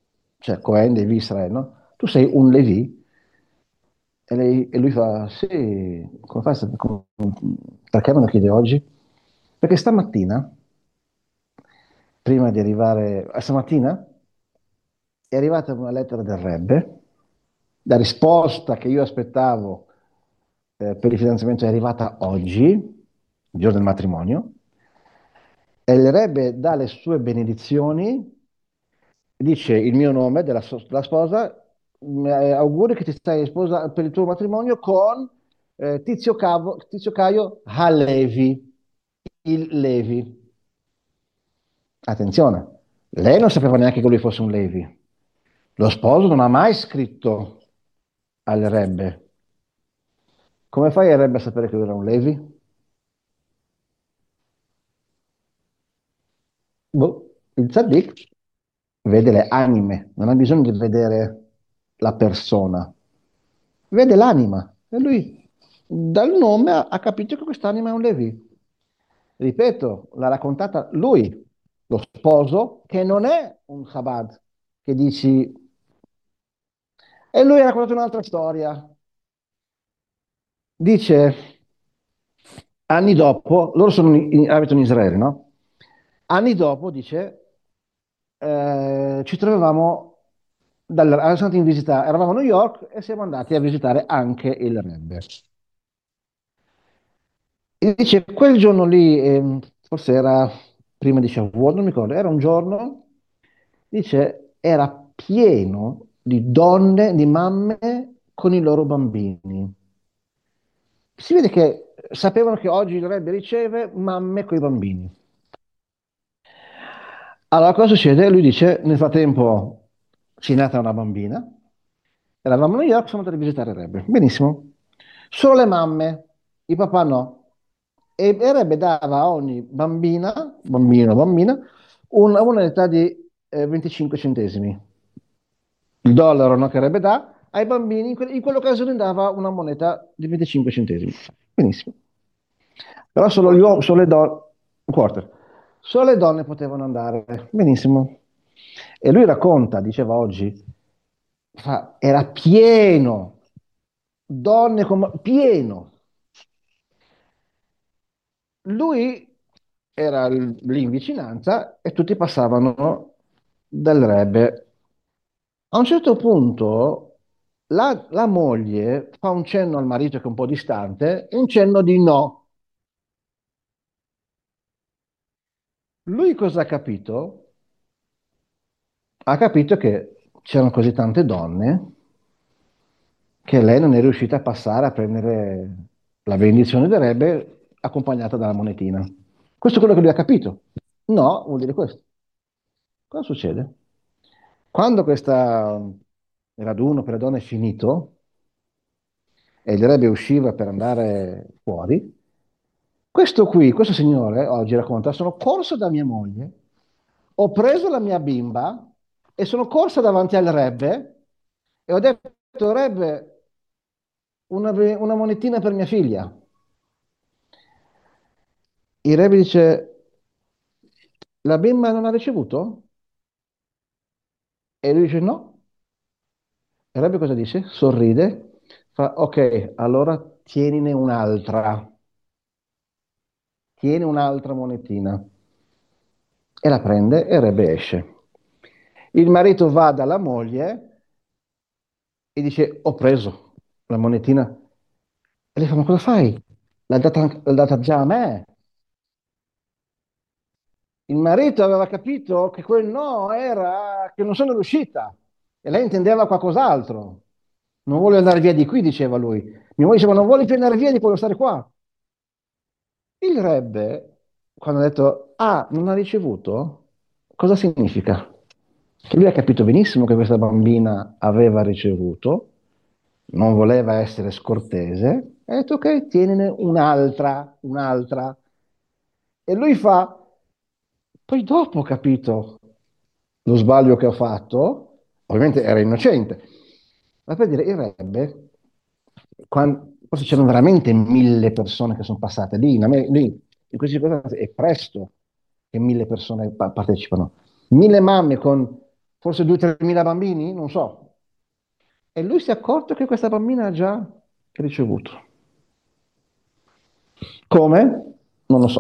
cioè Cohen, Levi, Israele, no? Tu sei un Levi? E, lei- e lui fa, sì, come fai? a sapere- come- Perché me lo chiede oggi? Perché stamattina, prima di arrivare, eh, stamattina è arrivata una lettera del Rebbe, la risposta che io aspettavo eh, per il fidanzamento è arrivata oggi, il giorno del matrimonio, e il Rebbe dà le sue benedizioni, dice il mio nome della, so- della sposa, mm, eh, auguri che ti stai sposa per il tuo matrimonio con eh, Tizio, Cavo- Tizio Caio Halevi, il Levi. Attenzione, lei non sapeva neanche che lui fosse un Levi. Lo sposo non ha mai scritto al Rebbe. Come fai il Rebbe a sapere che lui era un Levi? Boh, il tzaddik vede le anime, non ha bisogno di vedere la persona, vede l'anima e lui dal nome ha, ha capito che quest'anima è un Levi. Ripeto, l'ha raccontata lui, lo sposo, che non è un Chabad, che dici... E lui ha raccontato un'altra storia. Dice, anni dopo, loro sono in- abitano in Israele, no? Anni dopo, dice, eh, ci trovavamo, dal, siamo andati in visita, eravamo a New York e siamo andati a visitare anche il Rebbe. E dice, quel giorno lì, ehm, forse era prima di Shavuot, non mi ricordo, era un giorno, dice, era pieno di donne, di mamme con i loro bambini. Si vede che sapevano che oggi il Rebbe riceve mamme con i bambini. Allora, cosa succede? Lui dice, nel frattempo ci è nata una bambina, eravamo a New York, siamo andati a visitare il Rebbe. Benissimo. Solo le mamme, i papà no. E il Rebbe dava a ogni bambina, bambino, bambina, una moneta di eh, venticinque centesimi. Il dollaro no, che Rebbe dà, ai bambini in, que- in quell'occasione dava una moneta di venticinque centesimi. Benissimo. Però solo, gli uomini, solo le donne, un quarter. Solo le donne potevano andare. Benissimo. E lui racconta, diceva oggi, fa- era pieno, donne come pieno. Lui era l- lì in vicinanza e tutti passavano dal Rebbe. A un certo punto la, la moglie fa un cenno al marito che è un po' distante, un cenno di no. Lui cosa ha capito? Ha capito che c'erano così tante donne che lei non è riuscita a passare a prendere la benedizione del Rebbe accompagnata dalla monetina. Questo è quello che lui ha capito. No, vuol dire questo. Cosa succede? Quando questo raduno per le donne è finito e il Rebbe usciva per andare fuori, questo qui, questo signore, oggi racconta, sono corso da mia moglie, ho preso la mia bimba e sono corsa davanti al Rebbe e ho detto, Rebbe, una, una monetina per mia figlia. Il Rebbe dice, la bimba non ha ricevuto? E lui dice, no. Il Rebbe cosa dice? Sorride, fa, ok, allora tienine un'altra, tieni un'altra monetina. E la prende e il Rebbe esce. Il marito va dalla moglie e dice, ho preso la monetina. E lei fa, ma cosa fai? L'ha data, anche- l'ha data già a me. Il marito aveva capito che quel no era che non sono riuscita e lei intendeva qualcos'altro. Non voglio andare via di qui, diceva lui. Mia moglie diceva, non voglio più andare via di quello stare qua. Il Rebbe, quando ha detto, ah, non ha ricevuto, cosa significa? Che lui ha capito benissimo che questa bambina aveva ricevuto, non voleva essere scortese, e ha detto, ok, tienine un'altra, un'altra. E lui fa, poi dopo ho capito lo sbaglio che ho fatto, ovviamente era innocente, ma per dire, il Rebbe, quan- forse c'erano veramente mille persone che sono passate lì, in, Amer- lì, in queste circostanze è presto che mille persone pa- partecipano, mille mamme con forse due tre mila bambini, non so. E lui si è accorto che questa bambina ha già ricevuto. Come? Non lo so.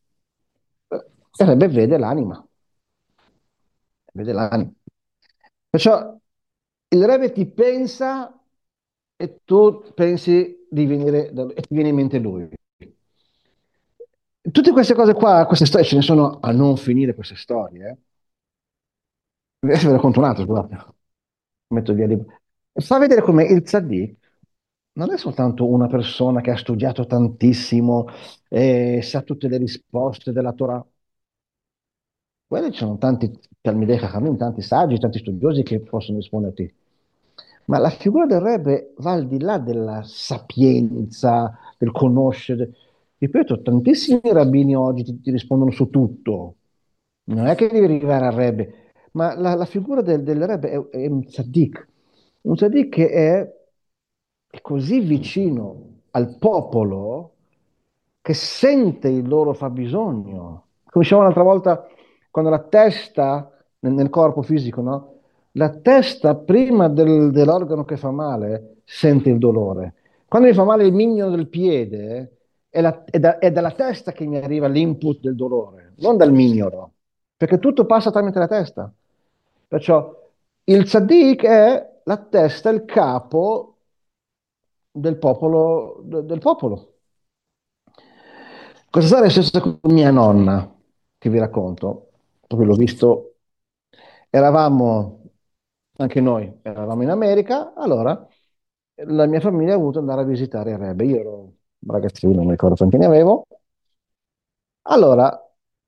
E Rebbe vede l'anima, vede l'anima. Perciò il Rebbe ti pensa e tu pensi di venire da lui, e ti viene in mente lui. Tutte queste cose qua, queste storie, ce ne sono a non finire queste storie. Eh. Adesso ve ne racconto un altro, guarda. Metto via di... Fa vedere come il tzaddik non è soltanto una persona che ha studiato tantissimo e sa tutte le risposte della Torah. Quelli ci sono tanti Talmidei Chachamim, tanti saggi, tanti studiosi che possono risponderti. Ma la figura del Rebbe va al di là della sapienza, del conoscere. Ripeto, tantissimi rabbini oggi ti, ti rispondono su tutto. Non è che devi arrivare al Rebbe, ma la, la figura del, del Rebbe è, è un tzaddik. Un tzaddik che è, è così vicino al popolo che sente il loro fabbisogno. Come dicevamo l'altra volta, quando la testa nel, nel corpo fisico, no? La testa prima del- dell'organo che fa male sente il dolore. Quando mi fa male il mignolo del piede, è, la- è da- è dalla testa che mi arriva l'input del dolore, non dal mignolo, perché tutto passa tramite la testa. Perciò il tzaddik è la testa, il capo del popolo, de- del popolo. Questa storia è successa con mia nonna, che vi racconto, proprio l'ho visto, eravamo, anche noi, eravamo in America, allora la mia famiglia ha voluto andare a visitare il Rebbe, io ero un ragazzino, non mi ricordo quanti ne avevo, allora,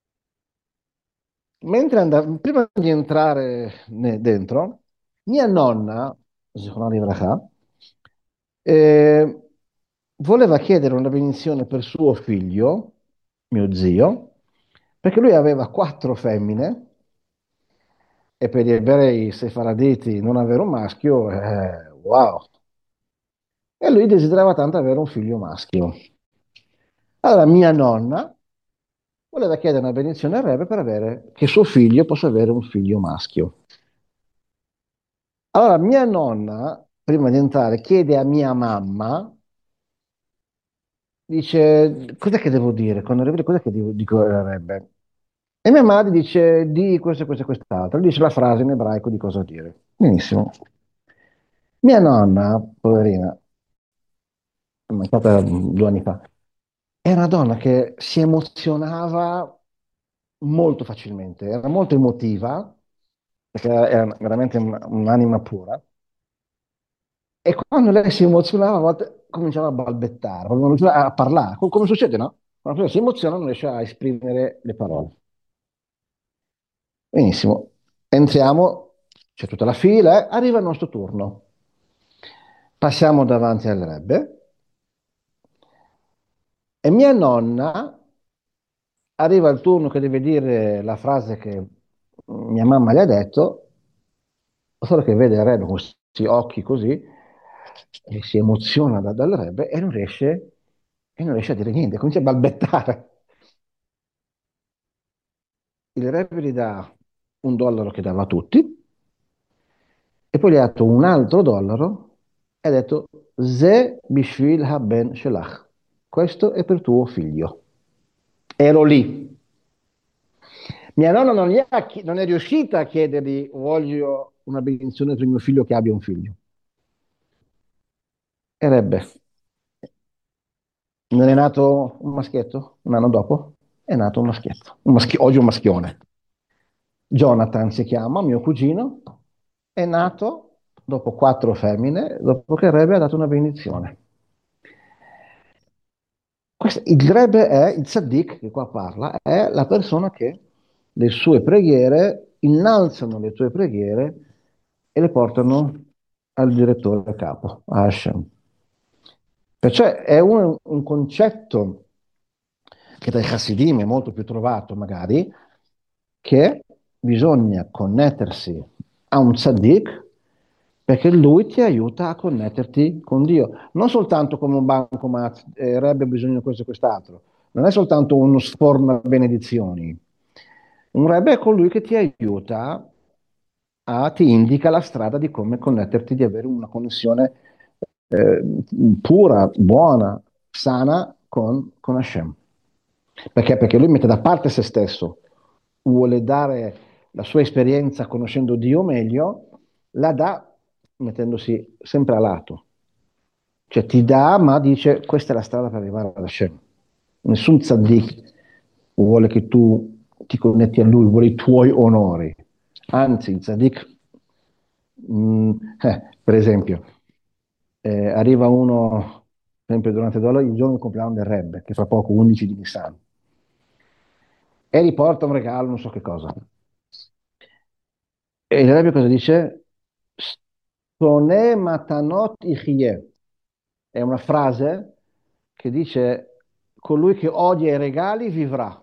mentre andavo, prima di entrare ne- dentro, mia nonna, Zichronà Livracha, eh, voleva chiedere una benedizione per suo figlio, mio zio, perché lui aveva quattro femmine e per gli ebrei sefaraditi non avere un maschio, eh, wow. E lui desiderava tanto avere un figlio maschio. Allora mia nonna voleva chiedere una benedizione al re per avere, che suo figlio possa avere un figlio maschio. Allora mia nonna, prima di entrare, chiede a mia mamma, dice, cos'è che devo dire? Quando arrivo, cos'è che devo, dico al Rebbe? E mia madre dice, di questo, questo e quest'altro. Dice la frase in ebraico di cosa dire. Benissimo. Mia nonna, poverina, è mancata due anni fa, è una donna che si emozionava molto facilmente, era molto emotiva, perché era veramente un- un'anima pura, e quando lei si emozionava a volte cominciava a balbettare, cominciava a parlare, co- come succede, no? Quando si emoziona non riesce a esprimere le parole. Benissimo, entriamo, c'è tutta la fila, eh, arriva il nostro turno. Passiamo davanti al Rebbe e mia nonna arriva il turno che deve dire la frase che mia mamma gli ha detto, solo che vede il Rebbe con questi occhi così e si emoziona da- dal Rebbe e non riesce, e non riesce a dire niente, comincia a balbettare. Il Rebbe gli dà un dollaro che dava a tutti e poi gli ha dato un altro dollaro e ha detto Ze bishvil haben shelach. Questo è per tuo figlio. Ero lì. Mia nonna non, gli ha chi- non è riuscita a chiedergli voglio una benedizione per mio figlio che abbia un figlio. E Rebbe, non è nato un maschietto? Un anno dopo? È nato un maschietto. Un maschi- oggi un maschione. Jonathan si chiama, mio cugino, è nato dopo quattro femmine, dopo che Rebbe ha dato una benedizione. Questo- il Rebbe è, il tzaddik che qua parla, è la persona che le sue preghiere innalzano le tue preghiere e le portano al direttore capo, a Hashem. Perciò è un, un concetto che dai Hasidim è molto più trovato magari, che bisogna connettersi a un tzaddik perché lui ti aiuta a connetterti con Dio, non soltanto come un bancomat, eh, Rebbe ha bisogno di questo e quest'altro, non è soltanto uno sforna benedizioni. Un Rebbe è colui che ti aiuta A ti indica la strada di come connetterti, di avere una connessione eh, pura, buona, sana con, con Hashem. Perché? Perché lui mette da parte se stesso, vuole dare la sua esperienza conoscendo Dio meglio, la dà mettendosi sempre a lato. Cioè ti dà, ma dice questa è la strada per arrivare ad Hashem. Nessun tzaddik vuole che tu ti connetti a lui, vuole i tuoi onori. Anzi, il tzaddik, mh, eh, per esempio, eh, arriva uno, sempre durante il giorno del compleanno del Rebbe, che fra poco, undici di Nissan, e gli porta un regalo, non so che cosa. E il Rebbe cosa dice? Stonè matanot ichye. È una frase che dice colui che odia i regali vivrà.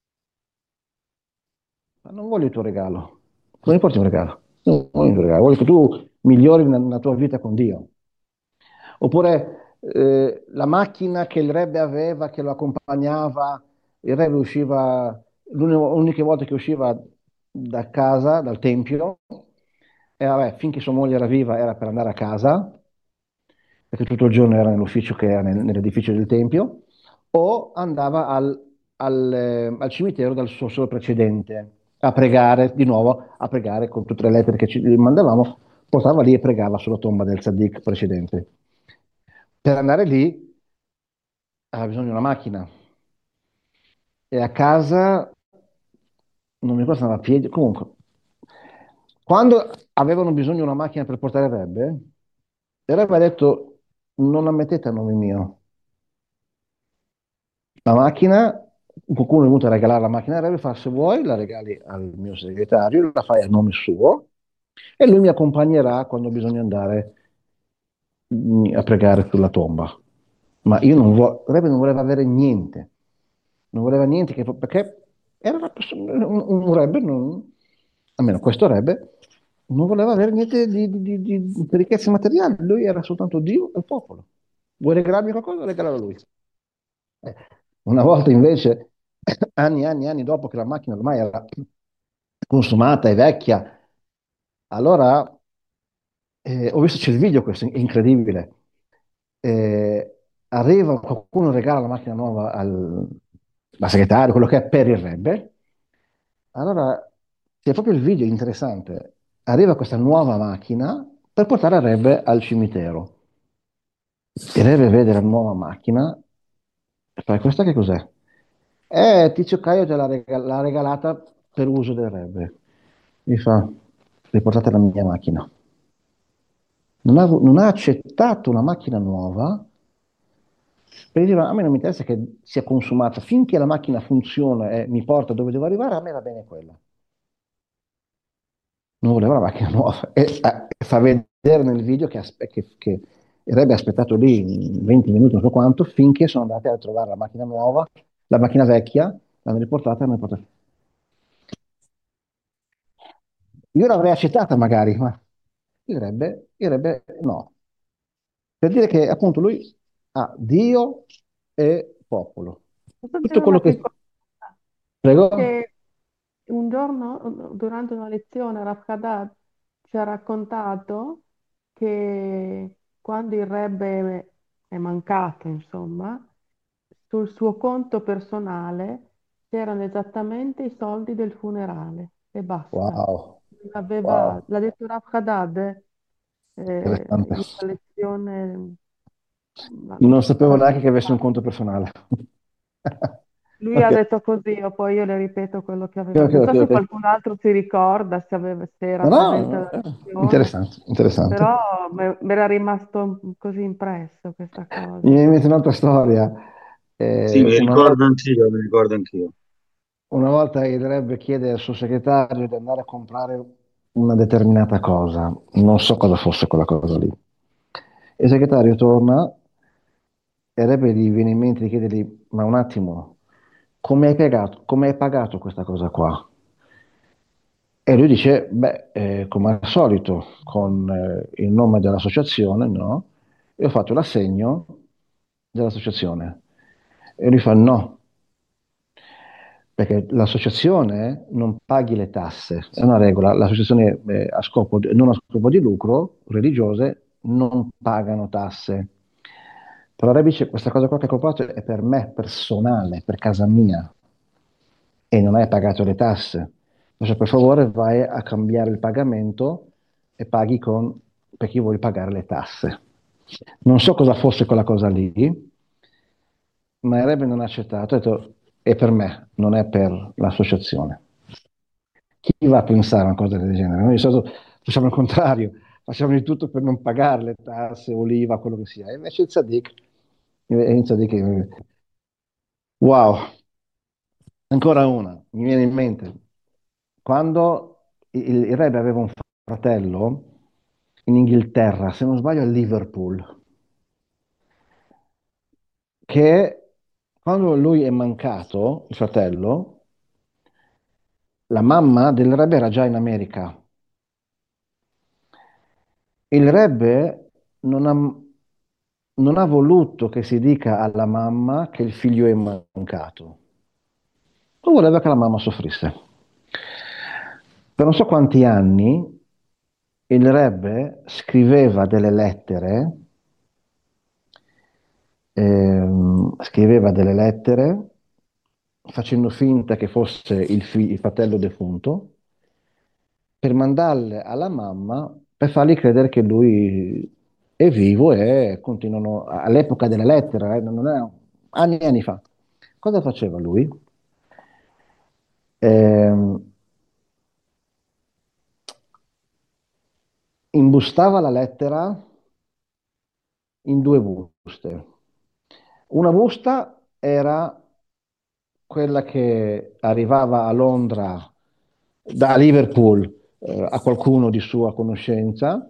Ma non voglio il tuo regalo. Come porti un regalo? Non voglio il tuo regalo. Voglio che tu migliori la, la tua vita con Dio. Oppure eh, la macchina che il Rebbe aveva, che lo accompagnava, il Rebbe usciva, l'unica volta che usciva da casa, dal tempio, e vabbè, finché sua moglie era viva era per andare a casa, perché tutto il giorno era nell'ufficio che era nel- nell'edificio del tempio, o andava al, al, eh, al cimitero dal suo solo precedente a pregare, di nuovo, a pregare con tutte le lettere che ci mandavamo, portava lì e pregava sulla tomba del tzaddik precedente. Per andare lì aveva bisogno di una macchina e a casa non mi ricordo se andava a piedi, comunque, quando avevano bisogno di una macchina per portare il Rebbe, il Rebbe ha detto non la mettete a nome mio. La macchina, qualcuno è venuto a regalare la macchina al Rebbe, fa se vuoi la regali al mio segretario, la fai a nome suo e lui mi accompagnerà quando bisogna andare mm, a pregare sulla tomba. Ma io non vo- il Rebbe non voleva avere niente, non voleva niente che- perché era una persona- un, un Rebbe, non- almeno questo Rebbe, non voleva avere niente di, di- di- di- di ricchezze materiali, lui era soltanto Dio e il popolo. Vuoi regalarmi qualcosa? Regalalo a lui. Eh, Una volta invece, anni e anni e anni dopo che la macchina ormai era consumata e vecchia, allora eh, ho visto c'è il video, questo è incredibile. Eh, arriva qualcuno regala la macchina nuova al la segretaria, quello che è per il Rebbe. Allora c'è proprio il video interessante. Arriva questa nuova macchina per portare il Rebbe al cimitero. Il Rebbe vede la nuova macchina e fa: questa che cos'è? Eh, Tizio Caio te l'ha rega- l'ha regalata per uso del Rebbe. Mi fa: riportate la mia macchina. Non ha, non ha accettato una macchina nuova perché diceva, a me non mi interessa che sia consumata, finché la macchina funziona e mi porta dove devo arrivare, a me va bene quella. Non voleva la macchina nuova. E eh, fa vedere nel video che, aspe- che, che il Rebbe ha aspettato lì venti minuti, non so quanto, finché sono andati a trovare la macchina nuova, la macchina vecchia, l'hanno riportata e l'hanno portata. Io l'avrei accettata magari, ma il Rebbe, il Rebbe no. Per dire che appunto lui ha Dio e popolo. Posso dire Tutto quello una che... piccola cosa? Prego? Che un giorno, durante una lezione, Rav Haddad ci ha raccontato che quando il Rebbe è mancato, insomma, sul suo conto personale c'erano esattamente i soldi del funerale e basta. Wow, Aveva, wow, l'ha detto Rav Haddad eh, interessante. in una lezione Non sapevo neanche che qualche avesse un fa. conto personale. Lui ha Ok, detto così, o poi io le ripeto quello che aveva ok, detto. Non ok, so se ok. qualcun altro si ricorda, se, aveva- se era No, presente no, alla eh, lezione, interessante, interessante. però me- mi era rimasto così impresso questa Mi cosa. viene in mente un'altra storia. Sì, Eh, mi una volta, ricordo anch'io, mi ricordo anch'io. una volta il Rebbe chiede al suo segretario di andare a comprare una determinata cosa. Non so cosa fosse quella cosa lì. Il segretario torna e il Rebbe gli viene in mente di chiedergli, ma un attimo, come hai pagato, come hai pagato questa cosa qua? E lui dice, beh, eh, come al solito, con eh, il nome dell'associazione, no? E ho fatto l'assegno dell'associazione. E lui fa, no, perché l'associazione non paghi le tasse, è una regola, l'associazione eh, a scopo, non a scopo di lucro, religiose, non pagano tasse. Però Rebbe dice, questa cosa qua che ho comprato è per me, personale, per casa mia, e non hai pagato le tasse. Adesso per favore vai a cambiare il pagamento e paghi con, per chi vuoi pagare le tasse. Non so cosa fosse quella cosa lì, ma il Rebbe non ha accettato, ha detto, è per me, non è per l'associazione. Chi va a pensare a una cosa del genere? Noi di solito facciamo il contrario, facciamo di tutto per non pagare le tasse, oliva, quello che sia. E invece il tzaddik, il tzaddik, eh, wow, ancora una, mi viene in mente. Quando il, il Rebbe aveva un fratello in Inghilterra, se non sbaglio a Liverpool, che quando lui è mancato, il fratello, la mamma del Rebbe era già in America. Il Rebbe non ha, non ha voluto che si dica alla mamma che il figlio è mancato. Non voleva che la mamma soffrisse. Per non so quanti anni il Rebbe scriveva delle lettere, ehm, scriveva delle lettere facendo finta che fosse il, fi- il fratello defunto per mandarle alla mamma per fargli credere che lui è vivo e continuano all'epoca delle lettere, eh, non è anni e anni fa. Cosa faceva lui? Ehm, imbustava la lettera in due buste. Una busta era quella che arrivava a Londra da Liverpool eh, a qualcuno di sua conoscenza.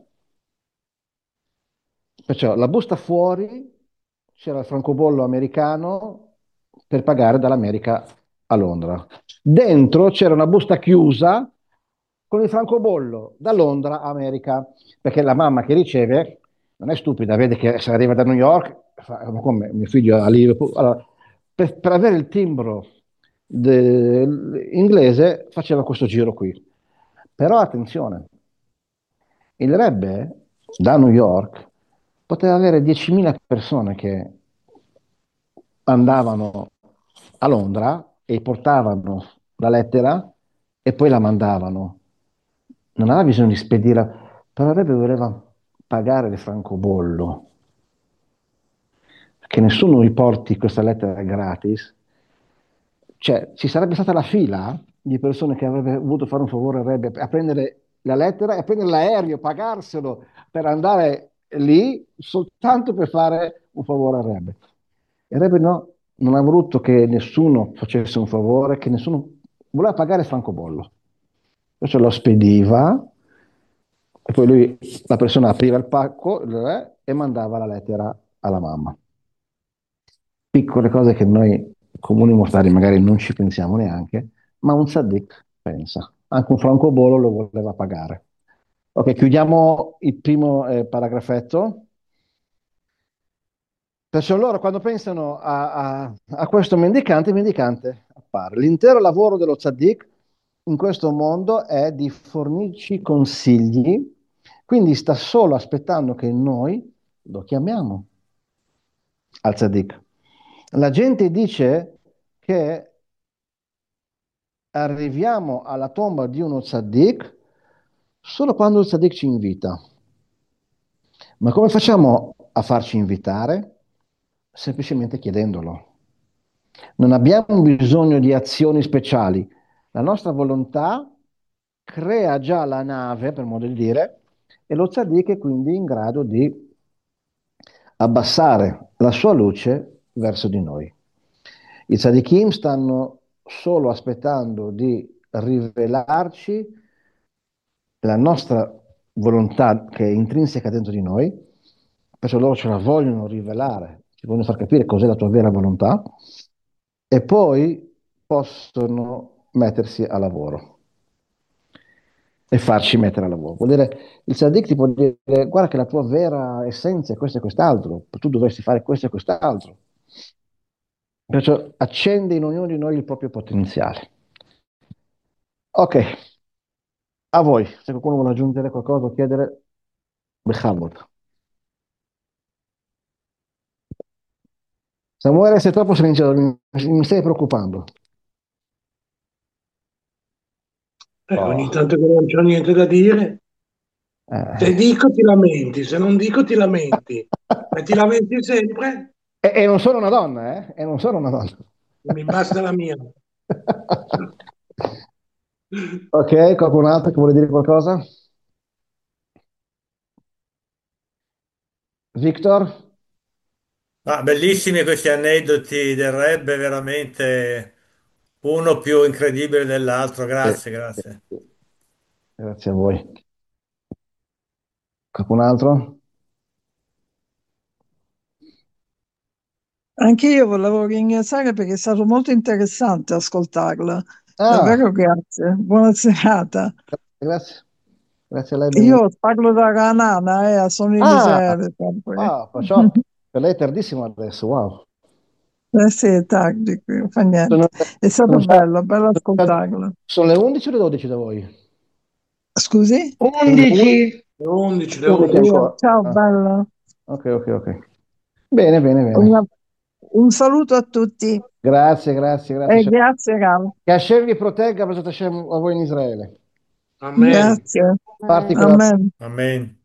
Perciò la busta fuori c'era il francobollo americano per pagare dall'America a Londra. Dentro c'era una busta chiusa con il francobollo da Londra a America, perché la mamma che riceve non è stupida, vede che se arriva da New York, fa, "Ma come mio figlio a Liverpool?" Allora, per, per avere il timbro de- inglese faceva questo giro qui. Però attenzione, il Rebbe da New York poteva avere diecimila persone che andavano a Londra e portavano la lettera e poi la mandavano. Non aveva bisogno di spedirla, però il Rebbe voleva pagare il francobollo, che nessuno riporti questa lettera gratis. Cioè, ci sarebbe stata la fila di persone che avrebbero voluto fare un favore al Rebbe a prendere la lettera e a prendere l'aereo, pagarselo per andare lì soltanto per fare un favore al Rebbe. Il Rebbe no, non ha voluto che nessuno facesse un favore, che nessuno voleva pagare il francobollo. Perciò lo spediva e poi lui, la persona apriva il pacco eh, e mandava la lettera alla mamma. Piccole cose che noi comuni mortali magari non ci pensiamo neanche, ma un tzaddik pensa. Anche un francobollo lo voleva pagare. Ok, chiudiamo il primo eh, paragrafetto. Perciò loro quando pensano a, a- a questo mendicante, il mendicante appare. L'intero lavoro dello tzaddik in questo mondo è di fornirci consigli, quindi sta solo aspettando che noi lo chiamiamo al tzaddik. La gente dice che arriviamo alla tomba di uno tzaddik solo quando il tzaddik ci invita. Ma come facciamo a farci invitare? Semplicemente chiedendolo. Non abbiamo bisogno di azioni speciali. La nostra volontà crea già la nave, per modo di dire, e lo tzaddik è quindi in grado di abbassare la sua luce verso di noi. I tzaddikim stanno solo aspettando di rivelarci la nostra volontà che è intrinseca dentro di noi, perciò loro ce la vogliono rivelare, ci vogliono far capire cos'è la tua vera volontà, e poi possono mettersi a lavoro e farci mettere a lavoro. Vuol dire, il tzaddik ti può dire, guarda che la tua vera essenza è questo e quest'altro, tu dovresti fare questo e quest'altro. Perciò accende in ognuno di noi il proprio potenziale. Ok, a voi, se qualcuno vuole aggiungere qualcosa o chiedere, Bechamot. Samuele, sei troppo silenzioso, mi, mi stai preoccupando. Eh, ogni Oh, tanto che non c'ho niente da dire, se eh. dico ti lamenti, se non dico ti lamenti, e ti lamenti sempre, E, e non sono una donna, eh? E non sono una donna. mi basta la mia. Ok, qualcun altro che vuole dire qualcosa? Victor? Ah, bellissimi questi aneddoti del rap, veramente uno più incredibile dell'altro. Sì, Grazie, sì, grazie. sì. Grazie a voi. Qualcun altro? Anche io volevo ringraziare perché è stato molto interessante ascoltarla. Ah, Davvero grazie. Buona serata. grazie. Grazie a lei, Io benvenuto. parlo da Ranana, eh, sono in Ah, Israele sempre. wow, perciò per lei è tardissimo adesso, wow. Eh sì, è tardi qui, fa Sono, niente. È stato sono già, bello, bello ascoltarla. sono le undici o le dodici da voi? Scusi? Sono le undici, undici. Le undici, le undici undici. Io, ancora. ciao, Ah, bello. ok, ok, ok. Bene, bene, bene. Una- un saluto a tutti Grazie, grazie, grazie. e grazie, Ram. Che Hashem vi protegga, Besat Hashem, a voi in Israele. Amen. Grazie. Parti Eh, con la Amen. Amen.